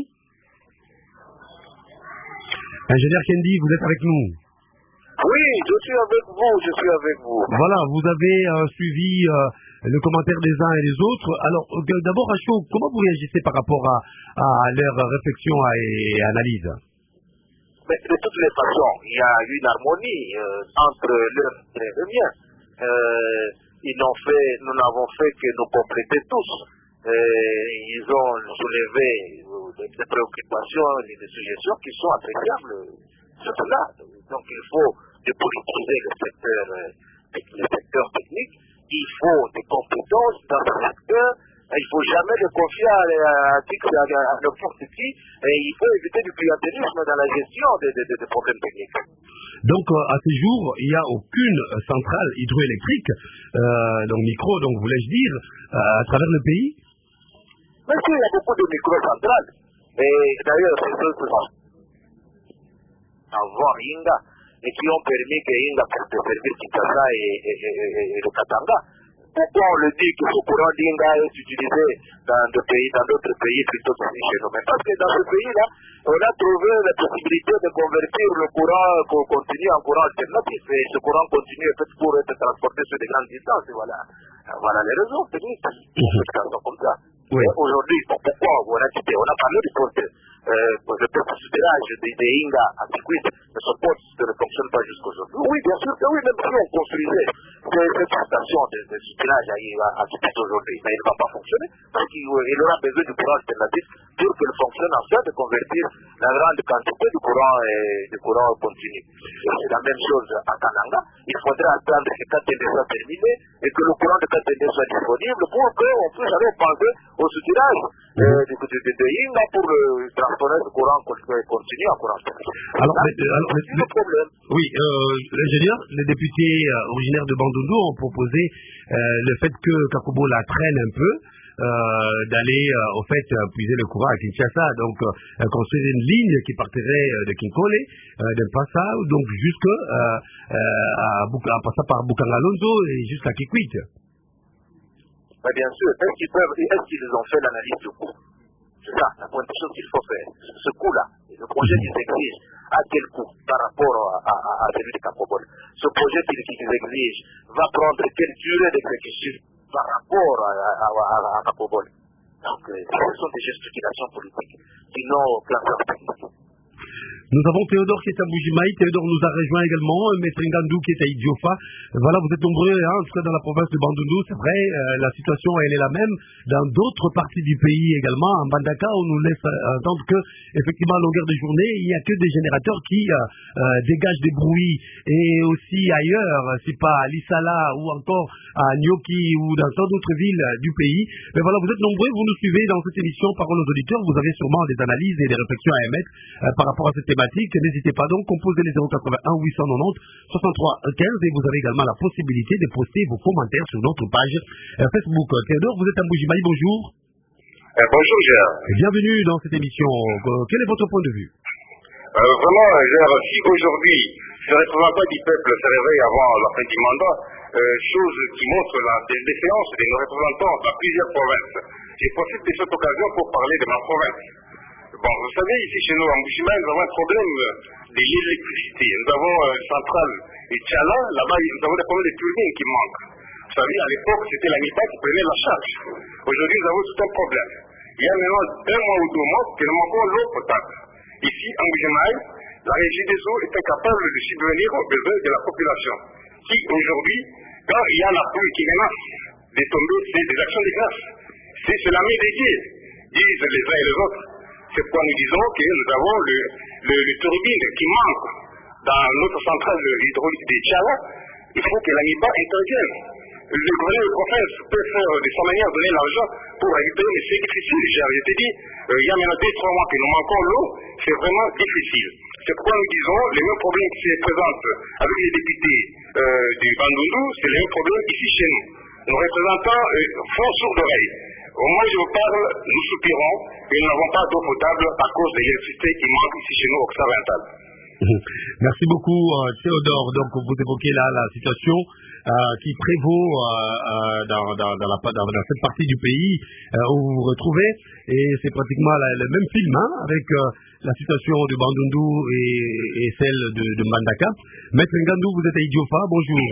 Ingénieur Kendi, vous êtes avec nous? Oui, je suis avec vous, je suis avec vous. Voilà, vous avez euh, suivi euh, le commentaire des uns et des autres. Alors, euh, d'abord, à chaud, comment vous réagissez par rapport à, à leur réflexion et analyse? Mais de toutes les façons, il y a une harmonie euh, entre leur et le mien. Euh, ils n'ont fait, nous n'avons fait que nous compléter tous. Euh, ils ont soulevé des, des préoccupations et des suggestions qui sont appréciables. C'est cela. Donc il faut dépolitiser le secteur, euh, le secteur technique. Il faut des compétences dans ce secteur. Il ne faut jamais le confier à, à, à, à n'importe qui. Et il faut éviter du clientélisme dans la gestion des, des, des problèmes techniques. Donc euh, à ce jour, il n'y a aucune centrale hydroélectrique, euh, donc micro, donc voulais-je dire, euh, à travers le pays? Mais si, il y a beaucoup de micro-centrales. Et d'ailleurs, c'est ceux qui sont avant Inga et qui ont permis que Inga puisse servir Kinshasa et, et, et, et, et le Katanga. Pourquoi on le dit que ce courant d'Inga est utilisé dans d'autres pays, dans d'autres pays plutôt que chez nous? Mais parce que dans ce pays-là, on a trouvé la possibilité de convertir le courant continu en courant alternatif. Et ce courant continu est fait pour être transporté sur des grandes distances. Et voilà, voilà les raisons techniques. Mmh. Comme ça. Oui. Aujourd'hui, pourquoi on a quitté? On a parlé du poste. euh, le souterrage des, des Inga à Tiquit, mais ce poste ne fonctionne pas jusqu'aujourd'hui. Oui, bien sûr que oui, même si on construisait cette station de, de souterrage à, à Tiquit aujourd'hui, mais il ne va pas fonctionner, parce qu'il il aura besoin du courant alternatif pour qu'il fonctionne en sorte de convertir la grande quantité du courant, et, du courant continu. Et c'est la même chose à Kananga. Il faudra attendre que K T N soit terminé et que le courant de K T N soit disponible pour qu'on puisse aller penser au souterrage euh, de, de, de, de Inga pour euh, transformer ce courant continu en courant alternatif. Alors, Là, mais, alors c'est le problème. Oui, euh, l'ingénieur, les députés euh, originaires de Bandundu ont proposé euh, le fait que Kakubo la traîne un peu. Euh, d'aller euh, au fait euh, puiser le courant à Kinshasa, donc euh, construire une ligne qui partirait euh, de Kinkole, euh, de Mpassa, donc jusque euh, euh, à, Buka, à passer par Bukangalonzo et jusqu'à Kikwit. Mais bien sûr, est-ce qu'ils peuvent, est-ce qu'ils ont fait l'analyse du coût? C'est ça, la condition qu'il faut faire. Ce coût-là, le projet qu'ils exigent, à quel coût par rapport à, à, à celui de Kakobol? Ce projet qu'ils exigent va prendre quelle durée d'exécution par rapport à, à, à, à Kakobol? Donc, euh, ce sont des gesticulations politiques qui n'ont aucun sens technique. Nous avons Théodore qui est à Bujimaï. Théodore nous a rejoint également. Maître Ngandou qui est à Idiofa. Voilà, vous êtes nombreux, hein, en tout cas dans la province de Bandundu. C'est vrai, euh, la situation, elle est la même dans d'autres parties du pays également. En Bandaka, on nous laisse euh, entendre que, effectivement, à longueur de journée, il n'y a que des générateurs qui euh, euh, dégagent des bruits. Et aussi ailleurs, c'est pas à Lissala ou encore à Nyoki ou dans tant d'autres villes euh, du pays. Mais voilà, vous êtes nombreux, vous nous suivez dans cette émission Parole aux auditeurs. Vous avez sûrement des analyses et des réflexions à émettre euh, par rapport à cette thématique. N'hésitez pas donc, composez les zéro quatre-vingt-un huit cent quatre-vingt-dix soixante-trois quinze et vous avez également la possibilité de poster vos commentaires sur notre page euh, Facebook. Théodore, vous êtes à Bujimaï, bonjour. Euh, bonjour Gérard. Et bienvenue dans cette émission. Euh, quel est votre point de vue? euh, Vraiment Gérard, si aujourd'hui les représentants du peuple se réveillent avant la fin du mandat, euh, chose qui montre la défiance de nos représentants dans plusieurs provinces. Je profite de cette occasion pour parler de ma province. Bon, vous savez, ici chez nous, en Bujimaï, nous avons un problème de l'électricité. Nous avons une centrale et Tchala, là-bas, nous avons des problèmes de turbines qui manquent. Vous savez, à l'époque, c'était la MIPA qui prenait la charge. Aujourd'hui, nous avons tout un problème. Il y a maintenant un mois ou deux mois que nous manquons l'eau potable. Ici, en Bujimaï, la régie des eaux est incapable de subvenir aux besoins de la population. Qui, aujourd'hui, quand il y a la pluie qui menace de tomber, c'est des actions de grâce. C'est la main des dieux, disent les uns et les autres. C'est pourquoi nous disons que nous avons le, le, le turbine qui manque dans notre centrale hydraulique de Tchala. Il faut que la MIPA intervienne. Le gouvernement de province peut faire de sa manière donner l'argent pour récupérer, mais c'est difficile. Je t'ai dit, euh, il y a maintenant deux, trois mois que nous manquons l'eau, c'est vraiment difficile. C'est pourquoi nous disons, les mêmes problèmes qui se présentent avec les députés euh, du Bandundu, c'est les mêmes problèmes ici chez nous. Nos représentants euh, font sourd d'oreille. Au moment où je vous parle, nous soupirons et nous n'avons pas d'eau potable à cause de l'électricité qui manque ici chez nous au Occidental. Merci beaucoup euh, Théodore. Donc vous évoquez là la situation euh, qui prévaut euh, euh, dans, dans, dans, la, dans, dans cette partie du pays euh, où vous vous retrouvez, et c'est pratiquement la, le même film hein, avec euh, la situation de Bandundu et, et celle de, de Mbandaka. Maître Ngandou, vous êtes à Idiofa, bonjour.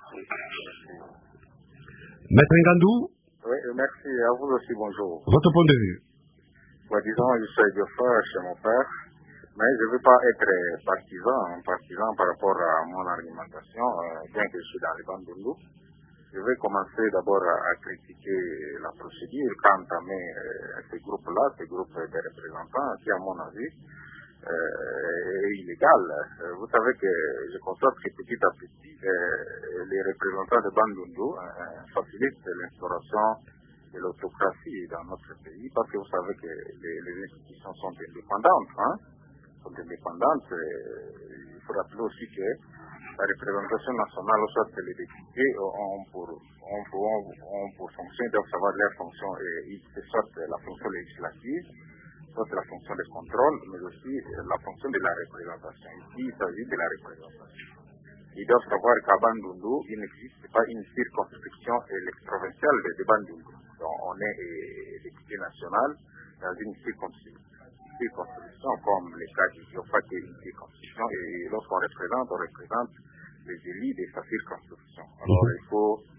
Maître Ngandou. Oui, merci. À vous aussi, bonjour. Votre point de vue? Bah, disons, je suis à Idiofa chez mon père, mais je ne veux pas être partisan, partisan par rapport à mon argumentation, euh, bien que je suis dans les Bandundu. Je vais commencer d'abord à, à critiquer la procédure qu'a entamé euh, ces groupes-là, ces groupes de représentants, qui, à mon avis, euh, est illégal. Euh, vous savez que je constate que petit à petit, euh, les représentants de Bandundu euh, facilitent l'instauration de l'autocratie dans notre pays, parce que vous savez que les, les institutions sont indépendantes, hein, sont indépendantes. Euh, il faut rappeler aussi que la représentation nationale, soit les députés, ont pour, ont pour, ont pour fonction, doivent savoir leur fonction, et soit la fonction législative, soit la fonction de contrôle, mais aussi la fonction de la représentation. Ici, il s'agit de la représentation. Ils doivent savoir qu'à Bandundu, il n'existe pas une circonscription électroprovinciale de, de Bandundu. Donc, on est eh, député national dans une circonscription, circonscription comme le cas du Diofa, qui est une circonscription, et lorsqu'on représente, on représente les élus de sa circonscription. Alors, il faut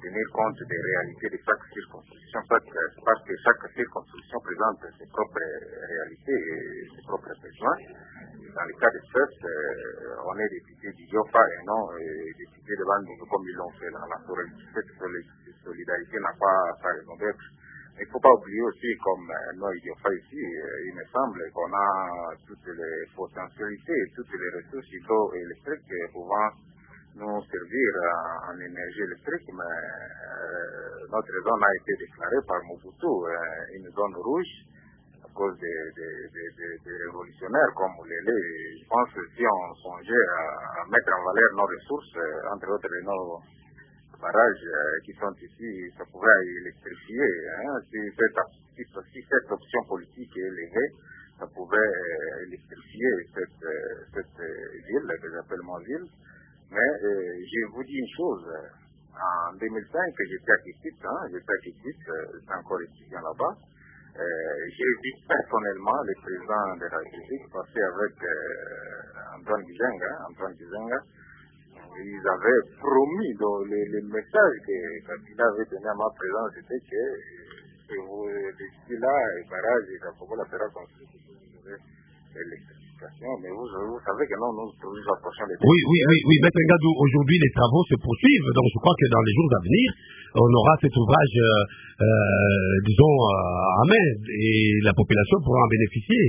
tenir compte des réalités de chaque circonscription, parce que chaque circonscription présente ses propres réalités et ses propres besoins. Dans le cas de Fès, euh, on est député du Yofa et non euh, député de Bandungu comme ils l'ont fait dans la forêt. Cette solidarité n'a pas sa raison d'être. Il ne faut pas oublier aussi, comme euh, nous, Yofa ici, euh, il me semble qu'on a toutes les potentialités, toutes les ressources hydroélectriques pouvant nous servir en, en énergie électrique, mais euh, notre zone a été déclarée par Mobutu euh, une zone rouge à cause des, des, des, des, des révolutionnaires comme Moulélé. Je pense que si on songeait à, à mettre en valeur nos ressources, euh, entre autres nos barrages euh, qui sont ici, ça pourrait électrifier. Hein, si, cette, si, si cette option politique est élevée, ça pouvait euh, électrifier cette, euh, cette euh, ville que j'appelle ma ville. Mais euh, je vous dis une chose, en deux mille cinq, j'étais à Kikit, hein, j'étais à Kikit, euh, j'étais encore étudiant là-bas. Euh, j'ai vu personnellement le président de la République passer avec euh, Antoine Gizenga, Antoine Gizenga. Ils avaient promis, donc le, le message que Kabila avait donné à ma présence, c'était que, que vous, d'ici là, le barrage de Kapogola sera construit pour l'électrification, mais vous, vous savez que non, nous nous approchons des... Oui, oui, oui, oui, Maître Ngadou, aujourd'hui les travaux se poursuivent, donc je crois que dans les jours à venir, on aura cet ouvrage, euh, euh, disons, euh, à main, et la population pourra en bénéficier.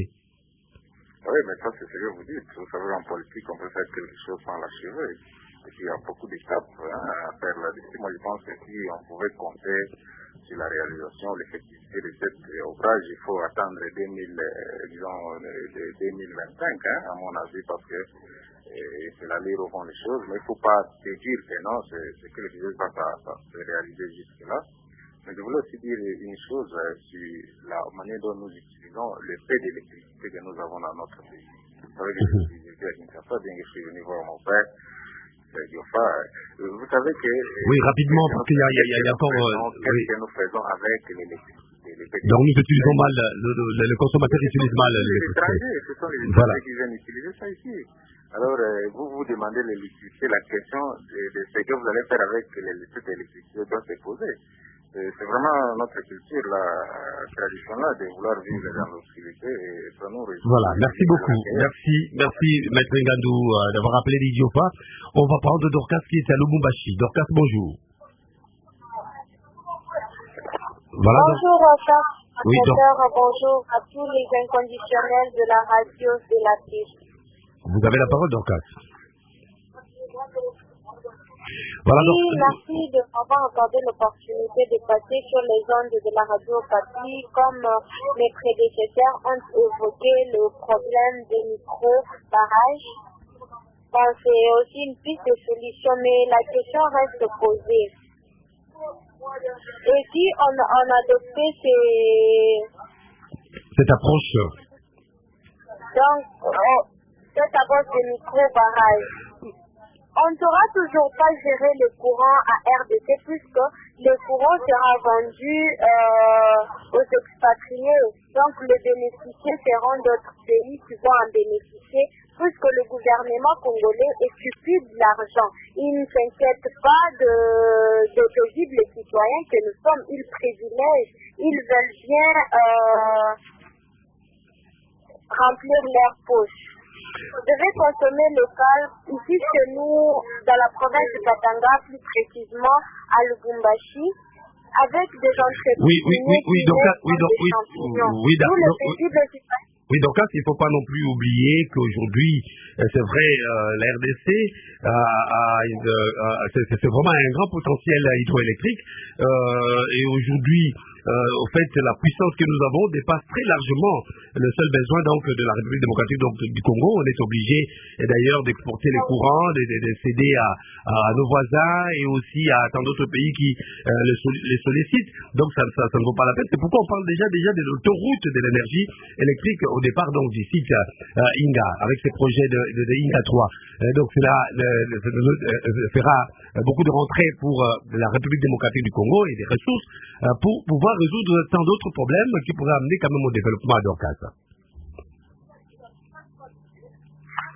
Oui, mais ça c'est ce que vous dites. Vous savez, en politique, on peut faire quelque chose sans l'achever. Et puis il y a beaucoup d'étapes hein, à faire là-dessus. Moi, je pense que si on pouvait compter sur la réalisation, l'effectivité de cet ouvrage, il faut attendre deux mille, euh, disons, deux mille vingt-cinq, hein, à mon avis, parce que euh, c'est l'allure au fond des choses. Mais il ne faut pas se dire que non, c'est que le business va se réaliser jusque-là. Mais je voulais aussi dire une chose euh, sur la manière dont nous utilisons le fait d'électricité que nous avons dans notre pays. Vous savez que je suis venu à Kinshasa, bien que je suis venu voir mon père, Yofa. Vous savez que... Oui, rapidement, parce qu'il y a, y a, y a, y a encore... Qu'est-ce oui. que nous faisons avec l'électricité? Donc nous utilisons mal, le, le, le consommateur utilise mal l'électricité. Ce sont les étrangers voilà. qui viennent utiliser ça ici. Alors, euh, vous vous demandez l'électricité, la question de, de ce que vous allez faire avec l'électricité doit se poser. C'est vraiment notre culture là, traditionnelle de vouloir vivre dans l'obscurité et ça nous réjouit. Voilà, merci beaucoup. Merci, merci Maître Ngadou euh, d'avoir appelé l'Idiofa. On va prendre Dorcas qui est à Lubumbashi. Dorcas, bonjour. Voilà, bonjour, Dorcas. Oui, Dor bonjour à tous les inconditionnels de la radio de la piste. Vous avez la parole, Dorcas. Voilà, oui, donc... merci de m'avoir accordé l'opportunité de passer sur les ondes de la radio Okapi. Comme euh, mes prédécesseurs ont évoqué le problème des micro-barrages, bon, c'est aussi une piste de solution, mais la question reste posée. Et si on, on adoptait ces... cette approche, donc, oh, cette approche des micro-barrages, on ne saura toujours pas gérer le courant à R D C puisque le courant sera vendu euh, aux expatriés. Donc les bénéficiaires seront d'autres pays qui vont en bénéficier puisque le gouvernement congolais est stupide de l'argent. Il ne s'inquiète pas de, de paisibles citoyens que nous sommes. Ils privilègent, ils veulent bien euh, remplir leurs poches. Vous devez consommer local ici chez nous, dans la province de Katanga, plus précisément à Lubumbashi, avec des entreprises. Oui, oui, oui, oui, donc, oui, donc, oui, oui, d'accord. Oui, donc là, il ne faut pas non plus oublier qu'aujourd'hui, c'est vrai, euh, la R D C a, a une, euh, c'est vraiment un grand potentiel hydroélectrique. Euh, et aujourd'hui, euh, au fait, la puissance que nous avons dépasse très largement le seul besoin donc de la République démocratique donc, du Congo. On est obligé d'ailleurs d'exporter les courants, de, de, de céder à, à nos voisins et aussi à tant d'autres pays qui euh, les, les sollicitent. Donc ça, ça, ça ne vaut pas la peine. C'est pourquoi on parle déjà déjà de l'autoroute de l'énergie électrique au départ donc du site euh, Inga avec ses projets de, de, de Inga trois. Euh, donc cela euh, euh, fera beaucoup de rentrées pour euh, la République démocratique du Congo et des ressources euh, pour pouvoir résoudre tant d'autres problèmes qui pourraient amener quand même au développement à Dorcas.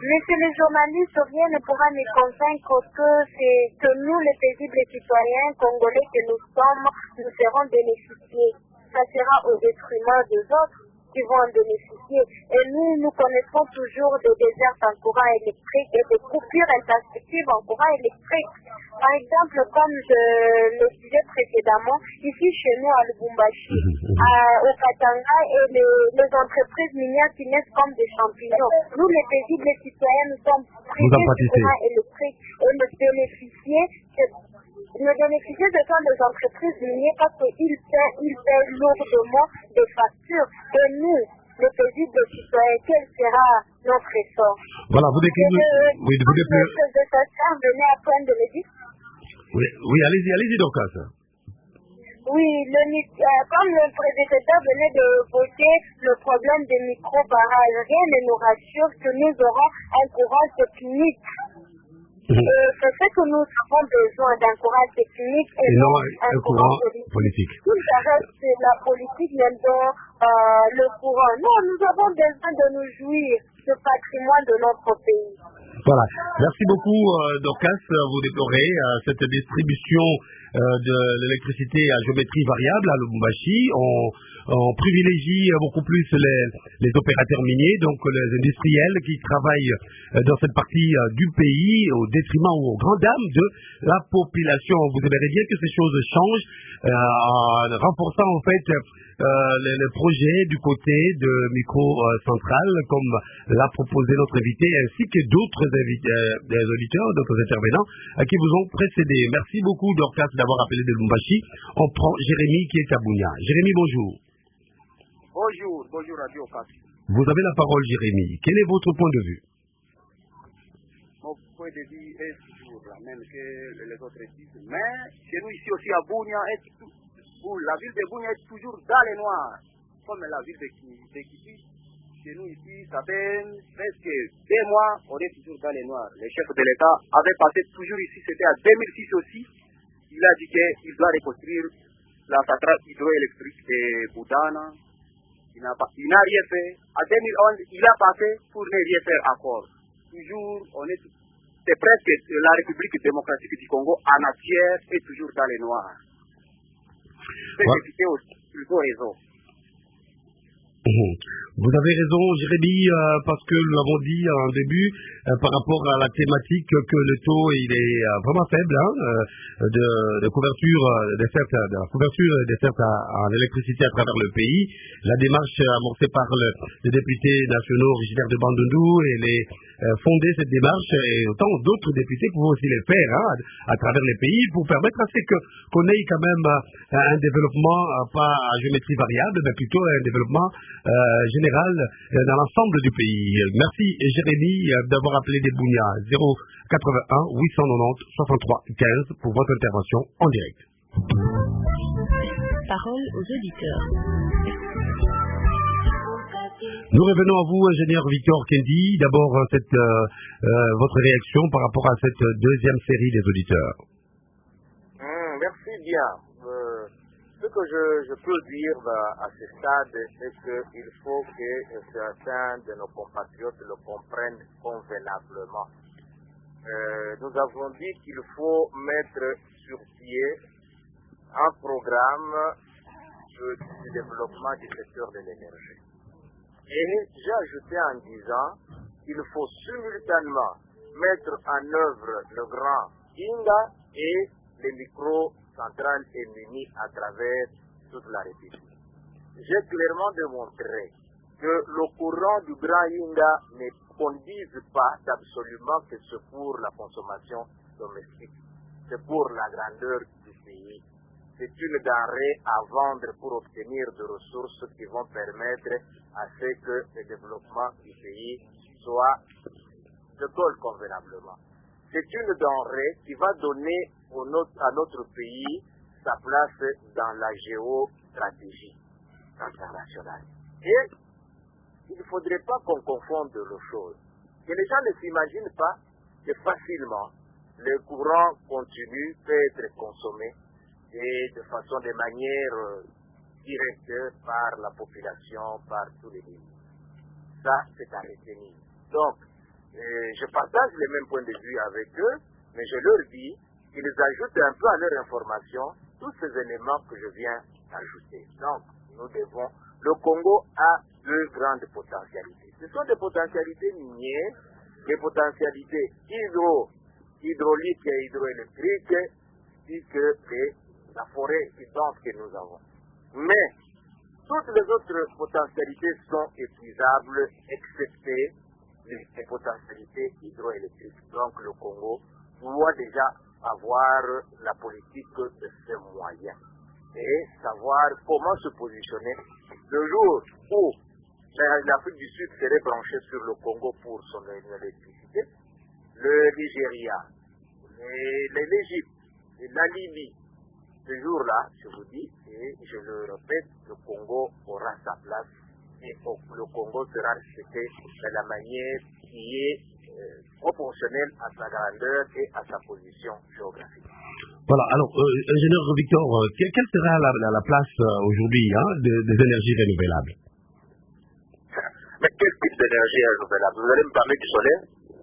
Mais si les journalistes, rien ne pourra nous convaincre que c'est que nous, les paisibles citoyens congolais que nous sommes, nous serons bénéficiés. Ça sera au détriment des autres qui vont en bénéficier. Et nous, nous connaissons toujours des déserts en courant électrique et des coupures intempestives en courant électrique. Par exemple, comme je le disais précédemment, ici chez nous à Lubumbashi, à, au Katanga, et les, les entreprises minières qui naissent comme des champignons. Nous, les paisibles citoyens, nous sommes privés du courant électrique et le bénéficier, le bénéficier de temps des entreprises minières parce qu'ils paient, ils paient lourdement des factures. Et nous, les paisibles citoyens, quel sera notre essor? Voilà, vous décrivez. Oui, vous décrivez. De ce faire, venez à point de le dire. Oui, oui, allez-y, allez-y, Dorcas. Oui, le, euh, comme le prédécesseur venait de voter le problème des micro-barrages, rien ne nous rassure que nous aurons un courant technique. Mmh. Et c'est ce que nous avons besoin, d'un courant technique et, et non un, un courant, courant politique. politique. Tout ça reste la politique, même dans euh, le courant. Non, nous avons besoin de nous jouir du patrimoine de notre pays. Voilà. Merci beaucoup, euh, Dorcas. Vous déplorez euh, cette distribution euh, de l'électricité à géométrie variable à Lubumbashi. On, on privilégie beaucoup plus les, les opérateurs miniers, donc les industriels qui travaillent euh, dans cette partie euh, du pays au détriment ou aux grandes dames de la population. Vous verrez bien que ces choses changent euh, en renforçant en fait euh, les, les projets du côté de micro-centrales euh, comme l'a proposé notre invité ainsi que d'autres Euh, des auditeurs, d'autres intervenants euh, qui vous ont précédé. Merci beaucoup, Dorcas, d'avoir appelé de Lubumbashi. On prend Jérémy qui est à Bunia. Jérémy, bonjour. Bonjour, bonjour Radio Okapi. Vous avez la parole, Jérémy. Quel est votre point de vue? Mon point de vue est toujours la même que les autres disent, mais chez nous ici aussi à Bunia, la ville de Bunia est toujours dans les noirs, comme la ville de Kiti. Chez nous ici, ça fait presque deux mois, on est toujours dans les noirs. Le chef de l'État avait passé toujours ici, c'était en deux mille six aussi. Il a dit qu'il doit reconstruire la centrale hydroélectrique de Boudana. Il n'a rien fait. En deux mille onze, il a passé pour ne rien faire encore. Toujours, on est, c'est presque la République démocratique du Congo en entière est toujours dans les noirs. C'est ouais. Député aussi, plutôt raison. Vous avez raison, Jérémy, euh, parce que nous l'avons dit en début, euh, par rapport à la thématique que le taux il est euh, vraiment faible hein, euh, de, de couverture des certes, de la couverture des certes à, à l'électricité à travers le pays. La démarche amorcée par le, les députés nationaux originaires de Bandundu et les euh, fonder cette démarche et autant d'autres députés pouvaient aussi les faire hein, à, à travers les pays pour permettre à ce que qu'on ait quand même euh, un développement euh, pas à géométrie variable, mais plutôt un développement euh, général euh, dans l'ensemble du pays. Merci Jérémy euh, d'avoir appelé des Bunia. Zéro quatre-vingt-un huit cent quatre-vingt-dix soixante-trois quinze pour votre intervention en direct. Parole aux auditeurs. Nous revenons à vous, ingénieur Victor Kendi. D'abord, cette, euh, euh, votre réaction par rapport à cette deuxième série des auditeurs. Mmh, merci bien. Euh, ce que je, je peux dire bah, à ce stade, c'est qu'il faut que certains de nos compatriotes le comprennent convenablement. Euh, nous avons dit qu'il faut mettre sur pied un programme de, de développement du secteur de l'énergie. Et j'ai ajouté en disant qu'il faut simultanément mettre en œuvre le grand Inga et les micro-centrales émunies à travers toute la République. J'ai clairement démontré que le courant du grand Inga ne conduise pas absolument que c'est pour la consommation domestique, c'est pour la grandeur du pays. C'est une denrée à vendre pour obtenir des ressources qui vont permettre à ce que le développement du pays soit de colle convenablement. C'est une denrée qui va donner au notre, à notre pays sa place dans la géostratégie internationale. Et il ne faudrait pas qu'on confonde les choses. Que les gens ne s'imaginent pas que facilement le courant continu peut être consommé et de façon, de manière euh, directe par la population, par tous les pays. Ça, c'est à retenir. Donc, Et je partage les mêmes points de vue avec eux, mais je leur dis qu'ils ajoutent un peu à leur information tous ces éléments que je viens d'ajouter. Donc, nous devons... Le Congo a deux grandes potentialités. Ce sont des potentialités minières, des potentialités hydro, hydrauliques et hydroélectriques, ainsi que les, la forêt dense que nous avons. Mais toutes les autres potentialités sont épuisables, excepté les, les potentialités hydroélectriques. Donc le Congo doit déjà avoir la politique de ses moyens et savoir comment se positionner le jour où l'Afrique du Sud serait branchée sur le Congo pour son électricité, le Nigeria, l'Égypte, la Libye. Ce jour-là, je vous dis, et je le répète, le Congo aura sa place et le Congo sera respecté de la manière qui est euh, proportionnelle à sa grandeur et à sa position géographique. Voilà, alors, euh, ingénieur Victor, euh, quelle, quelle sera la, la, la place euh, aujourd'hui hein, de, des énergies renouvelables? Mais quel type d'énergie renouvelable? Vous allez me parler du solaire?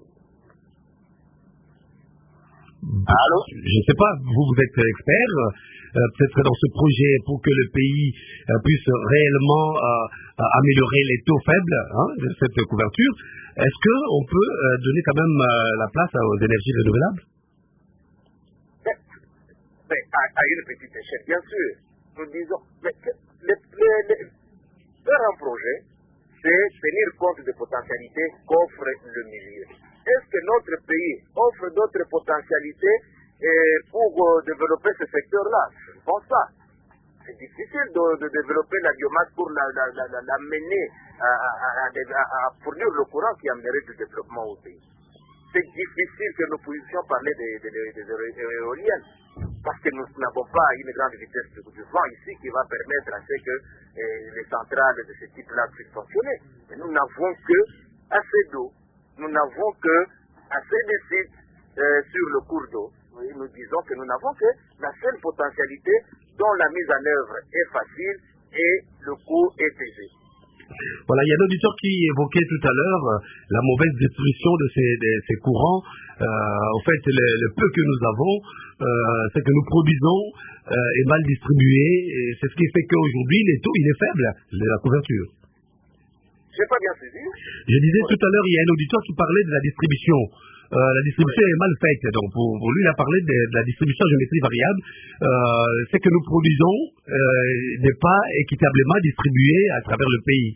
Allô? Je ne sais pas, vous, vous êtes expert, euh, peut-être dans ce projet pour que le pays euh, puisse réellement euh, améliorer les taux faibles hein, de cette couverture. Est-ce qu'on peut euh, donner quand même euh, la place aux énergies renouvelables? mais, mais à, à une petite échelle, bien sûr. Nous disons, mais les, les, les, faire un projet, c'est tenir compte des potentialités qu'offre le milieu. Est-ce que notre pays offre d'autres potentialités eh, pour euh, développer ce secteur-là? Je ne pense pas. C'est difficile de, de développer la biomasse pour la, la, la, la, la mener à, à, à, à fournir le courant qui amènerait du développement au pays. C'est difficile que nous puissions parler des, des, des, des éoliennes parce que nous n'avons pas une grande vitesse de, de vent ici qui va permettre à ce que eh, les centrales de ce type-là puissent fonctionner. Mais nous n'avons que assez d'eau. Nous n'avons que assez de sites euh, sur le cours d'eau. Nous disons que nous n'avons que la seule potentialité dont la mise en œuvre est facile et le coût est élevé. Voilà, il y a un auditeur qui évoquait tout à l'heure euh, la mauvaise distribution de ces, de ces courants. Euh, en fait, le, le peu que nous avons, euh, c'est que nous produisons euh, est mal distribué. Et c'est ce qui fait qu'aujourd'hui, les taux, il est faible, la couverture. Je n'ai pas bien saisi. Je disais tout à l'heure, il y a un auditeur qui parlait de la distribution. Euh, la distribution oui. est mal faite. Donc, pour, pour lui, il a parlé de, de la distribution à géométrie variable. Euh, ce que nous produisons euh, n'est pas équitablement distribué à travers le pays.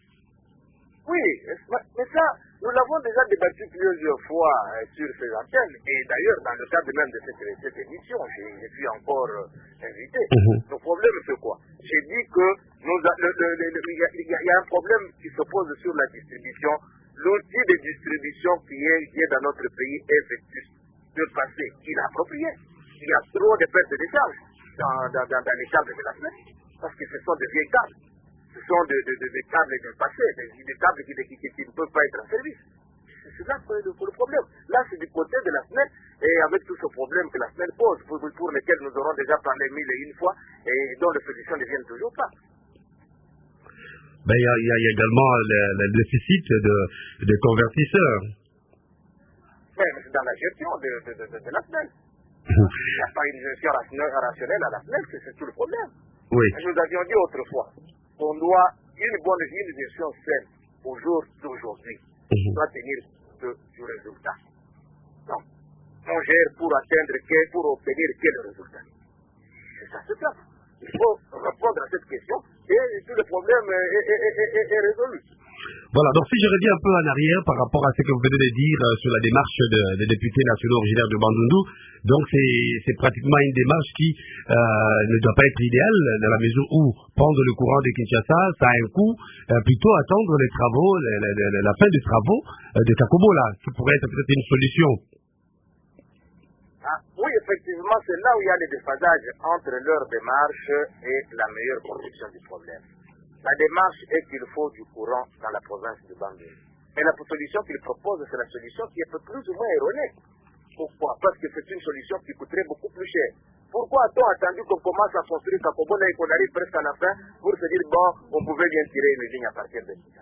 Oui, mais ça, nous l'avons déjà débattu plusieurs fois euh, sur ces antennes. Et d'ailleurs, dans le cadre même de cette, cette émission, je suis encore euh, invité. Mm-hmm. Le problème, c'est quoi? J'ai dit que nous a, le, le, le, le, il, y a, il y a un problème qui se pose sur la distribution. L'outil de distribution qui est, qui est dans notre pays est vétus de passé. Il est approprié. Il y a trop de pertes de charges dans, dans, dans, dans les câbles de la semaine. Parce que ce sont des vieilles câbles. Ce sont des de, de, de câbles du passé, des, des câbles qui, qui, qui, qui ne peuvent pas être en service. C'est là que le, le problème. Là, c'est du côté de la semaine, et avec tout ce problème que la semaine pose, pour, pour lesquels nous aurons déjà parlé mille et une fois, et dont les solutions ne viennent toujours pas. Ben, il y, y, y a également le, le déficit de, de convertisseurs. Mais c'est dans la gestion de, de, de, de, de la semaine. Il n'y a pas une gestion rationnelle à la semaine, c'est tout le problème. Oui. Nous avions dit autrefois qu'on doit une bonne une gestion saine au jour d'aujourd'hui. Mm-hmm. doit tenir compte du résultat. Donc, on gère pour atteindre quel, pour obtenir quel résultat. C'est ça, c'est ça. Il faut répondre à cette question et tout le problème est, est, est, est, est résolu. Voilà, donc si je reviens un peu en arrière par rapport à ce que vous venez de dire euh, sur la démarche de, des députés nationaux originaires de Bandundu, donc c'est pratiquement une démarche qui euh, ne doit pas être idéale dans la mesure où prendre le courant de Kinshasa, ça a un coût, euh, plutôt attendre les travaux, la, la, la, la fin des travaux euh, de Kakobo là, qui pourrait être peut-être une solution. Ah, oui, effectivement, c'est là où il y a les déphasages entre leur démarche et la meilleure conception du problème. La démarche est qu'il faut du courant dans la province de Bandundu. Et la solution qu'il propose, c'est la solution qui est plus ou moins erronée. Pourquoi? Parce que c'est une solution qui coûterait beaucoup plus cher. Pourquoi a-t-on attendu qu'on commence à construire Kakobo et qu'on arrive presque à la fin pour se dire, bon, on pouvait bien tirer une ligne à partir de Kinshasa?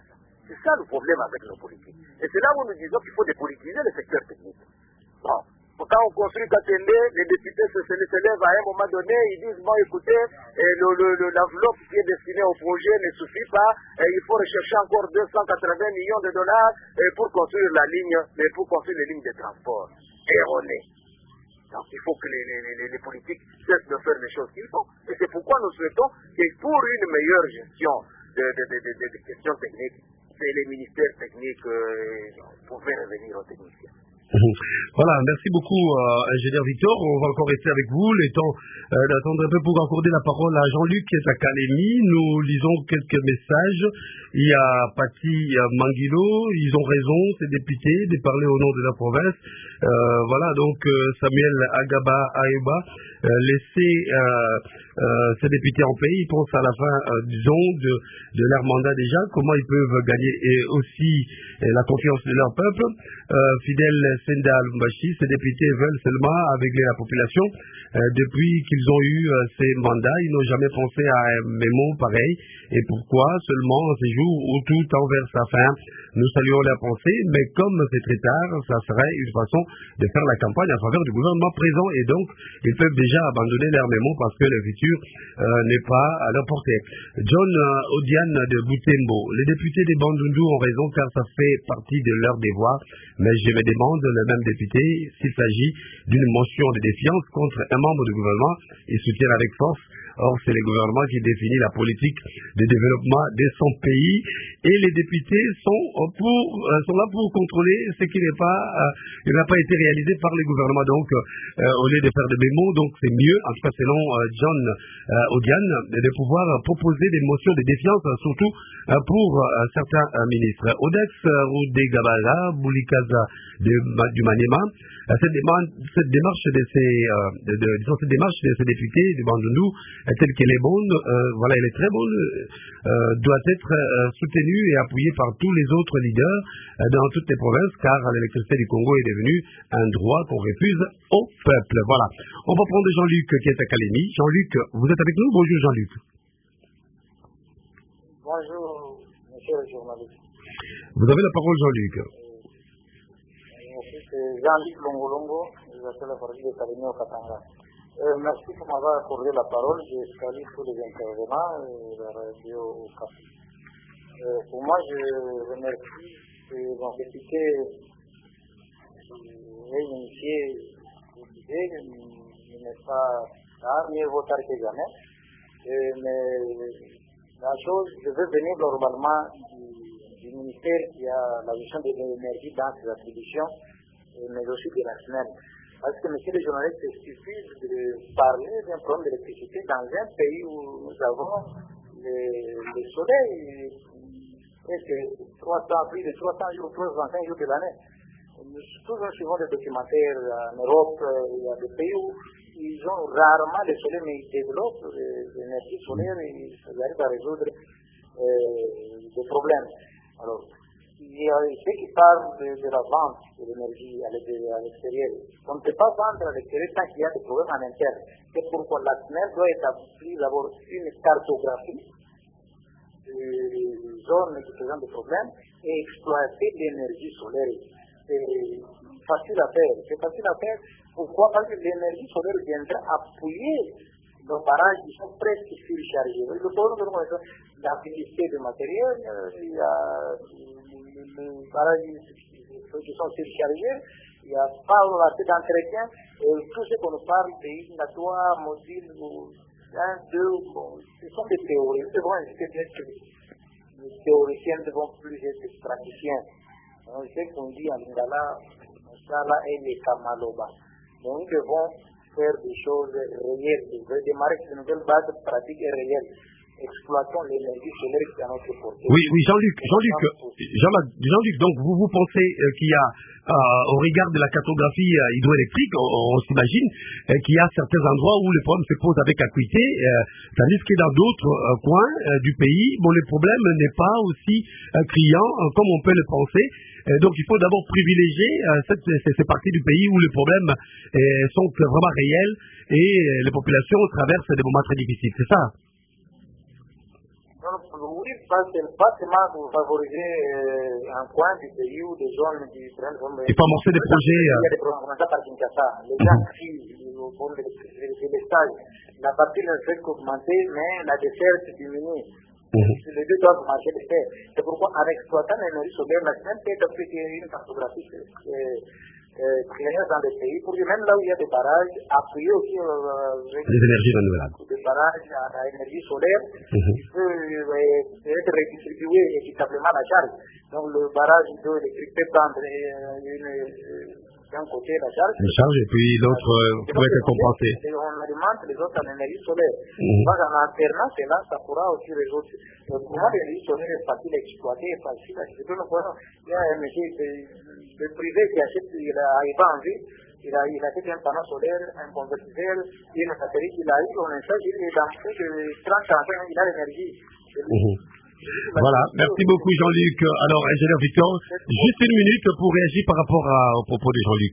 C'est ça le problème avec nos politiques. Et c'est là où nous disons qu'il faut dépolitiser le secteur technique. Bon. Quand on construit Katende, les députés se, se, se lèvent à un moment donné, ils disent, bon écoutez, l'enveloppe qui est destinée au projet ne suffit pas, et il faut rechercher encore deux cent quatre-vingts millions de dollars pour construire la ligne, pour construire les lignes de transport erronées. Donc il faut que les, les, les, les politiques cessent de faire les choses qu'ils font. Et c'est pourquoi nous souhaitons que pour une meilleure gestion de, de, de, de, de, de questions techniques, c'est les ministères techniques euh, pouvaient revenir aux techniciens. Voilà, merci beaucoup, euh, ingénieur Victor. On va encore rester avec vous, le temps euh, d'attendre un peu pour accorder la parole à Jean-Luc qui est à Kalemi. Nous lisons quelques messages. Il y a Pati Manguilo, ils ont raison, ces députés, de parler au nom de la province. Euh, voilà, donc euh, Samuel Agaba Ayoba, euh, laissez euh, euh, ces députés en paix. Ils pensent à la fin, euh, disons, de, de leur mandat déjà, comment ils peuvent gagner et aussi euh, la confiance de leur peuple. Euh, fidèle Senda Lumbashi, ces députés veulent seulement aveugler la population. Euh, depuis qu'ils ont eu euh, ces mandats, ils n'ont jamais pensé à un mémo pareil. Et pourquoi seulement en ces jours où tout tend vers sa fin? Nous saluons la pensée, mais comme c'est très tard, ça serait une façon de faire la campagne en faveur du gouvernement présent. Et donc, ils peuvent déjà abandonner leur mémo parce que le futur euh, n'est pas à leur portée. John euh, Odian de Boutembo, les députés des Bandundu ont raison car ça fait partie de leur devoir. Mais je me demande, le même député, s'il s'agit d'une motion de défiance contre un membre du gouvernement, ils soutiennent avec force. Or, c'est le gouvernement qui définit la politique de développement de son pays et les députés sont, pour, euh, sont là pour contrôler ce qui n'est pas, euh, n'a pas été réalisé par le gouvernement. Donc, euh, au lieu de faire des mémos, donc c'est mieux, en tout cas selon euh, John euh, Odian, de pouvoir proposer des motions de défiance, surtout euh, pour euh, certains euh, ministres. Odex Roudé Gabara, Boulikaza de, du Maniema, euh, cette, démarche, cette démarche de ces, euh, de, de, disons, cette démarche de ces députés du Bandundu, telle qu'elle est bonne, euh, voilà, elle est très bonne, euh, doit être euh, soutenue et appuyée par tous les autres leaders euh, dans toutes les provinces, car l'électricité du Congo est devenue un droit qu'on refuse au peuple. Voilà. On va prendre Jean-Luc qui est à Kalemi. Jean-Luc, vous êtes avec nous? Bonjour Jean-Luc. Bonjour, monsieur le journaliste. Vous avez la parole, Jean-Luc. C'est Jean-Luc Longolongo, je appelle la partie de Kalemi au Katanga. Euh, merci pour m'avoir accordé la parole. Je salue tous les intervenants et la radio Okapi. Euh, pour moi, je remercie mon député qui a initié l'idée, il n'est pas tard, mieux vaut tard que jamais. Euh, mais la chose, je veux venir normalement du, du ministère qui a la gestion de l'énergie dans ses attributions, mais aussi de la semaine. Parce que, monsieur le journaliste, il suffit de parler d'un problème d'électricité dans un pays où nous avons le, le soleil, presque trois cents, plus de trois cents jours, trois cent vingt jours de l'année. Nous tous nous suivons des documentaires en Europe, il y a des pays où ils ont rarement le soleil, mais ils développent l'énergie solaire et ils arrivent à résoudre euh, des problèmes. Alors, il y a ceux qui parlent de, de la vente de l'énergie à l'extérieur. On ne peut pas vendre à l'extérieur tant qu'il y a des problèmes en interne. C'est pourquoi la S N E L doit établir d'abord une cartographie des zones qui présentent des problèmes et exploiter l'énergie solaire. C'est facile à faire. C'est facile à faire. Pourquoi? Parce que l'énergie solaire viendra appuyer nos barrages qui sont presque surchargés. Le problème de l'activité de matériel, il y a les barrages qui sont surchargés, il n'y a pas assez d'entretien, et tout ce qu'on nous parle, pays natoires, mobiles, un, deux, bon, ce sont des théories. Nous devons essayer d'être les théoriciens, nous devons plus être des praticiens. On sait qu'on dit en Lingala, Monsala et les Kamaloba. Donc nous devons faire des choses réelles, démarrer de nouvelles bases pratiques et réelles. Exploitons l'énergie solaire qui est à notre portée. Oui, oui, Jean-Luc, Jean-Luc, Jean-Luc, donc vous vous pensez euh, qu'il y a, euh, au regard de la cartographie euh, hydroélectrique, on, on s'imagine euh, qu'il y a certains endroits où le problème se pose avec acuité, euh, tandis que dans d'autres euh, coins euh, du pays, bon, le problème n'est pas aussi euh, criant euh, comme on peut le penser. Euh, donc il faut d'abord privilégier euh, cette, ces, ces parties du pays où les problèmes euh, sont vraiment réels et euh, les populations traversent des moments très difficiles, c'est ça? Le oui, pas, pas seulement pour favoriser euh, un coin du pays ou des zones différentes. Il faut amorcer des projets. Il y a des programmes comme ça par Kinshasa. Les gens crient au fond des stages. La partie ne fait qu'augmenter, mais la desserte diminue. Mm-hmm. Les deux doivent marcher de pair. C'est pourquoi, en exploitant l'énergie solaire, la même peut d'appliquer une cartographie claire dans le pays, pour que même là où il y a des barrages, appuyer aussi euh, les énergies renouvelables. Des barrages à, à énergie solaire, mm-hmm. qui peut euh, être redistribué équitablement la charge. Donc le barrage hydroélectrique peut prendre euh, une, euh, d'un côté la charge. La charge et puis l'autre euh, pourrait être compensé. Et on alimente les autres en énergie solaire. Mm-hmm. Donc en alternance, et là, ça pourra aussi résoudre. Euh, pour moi, l'énergie solaire est facile à exploiter, est facile à exploiter. Il y a un monsieur, le privé qui achète, il a arrivé en ville, il a, il achète un panneau solaire, un convertisseur, une batterie qu'il a eu, on installe, il est dans plus de trente ans, il a l'énergie. Mmh. Voilà, merci beaucoup Jean-Luc. Alors, ingénieur Victor, juste une minute pour réagir par rapport à, aux propos de Jean-Luc.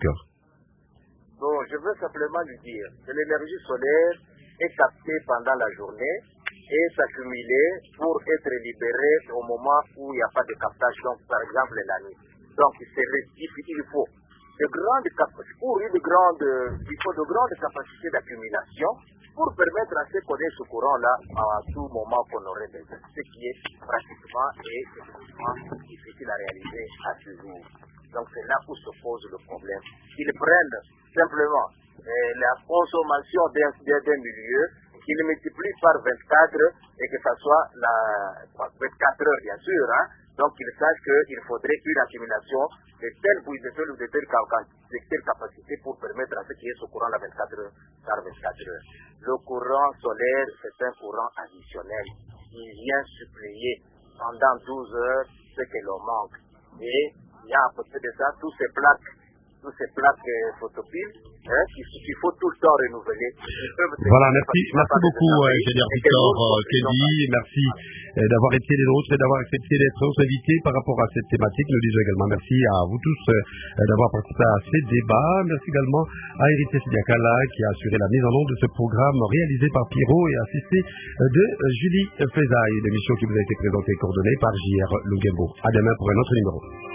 Bon, je veux simplement lui dire que l'énergie solaire est captée pendant la journée et s'accumuler pour être libérée au moment où il n'y a pas de captage, donc par exemple la nuit. Donc c'est il faut de grandes capacités, pour une grande, il faut de grandes capacités d'accumulation pour permettre à ce qu'on ait ce courant-là à tout moment qu'on aurait besoin, ce qui est pratiquement et effectivement difficile à réaliser à ce jour. Donc c'est là où se pose le problème. Ils prennent simplement eh, la consommation d'un milieu, qu'ils multiplient par vingt-quatre et que ça soit la vingt-quatre heures bien sûr, hein. Donc ils sachent qu'il faudrait une accumulation de telle bouille de sol ou de telle, de telle capacité pour permettre à ce qu'il y ait ce courant la vingt-quatre heures par vingt-quatre heures. Le courant solaire, c'est un courant additionnel. Il vient suppléer pendant douze heures ce que l'on manque. Et il y a à côté de ça tous ces plaques, tous ces plaques euh, photopiles hein, qu'il faut tout le temps renouveler. Voilà, merci, merci beaucoup, ingénieur Victor Kelly. Merci euh, d'avoir été les nôtres et d'avoir accepté d'être notre invité par rapport à cette thématique. Nous disons également merci à vous tous euh, d'avoir participé à ces débats. Merci également à Héritier Sidiakala qui a assuré la mise en œuvre de ce programme réalisé par Pierrot et assisté de Julie Fezaille, l'émission qui vous a été présentée et coordonnée par J R Lungembo. À demain pour un autre numéro.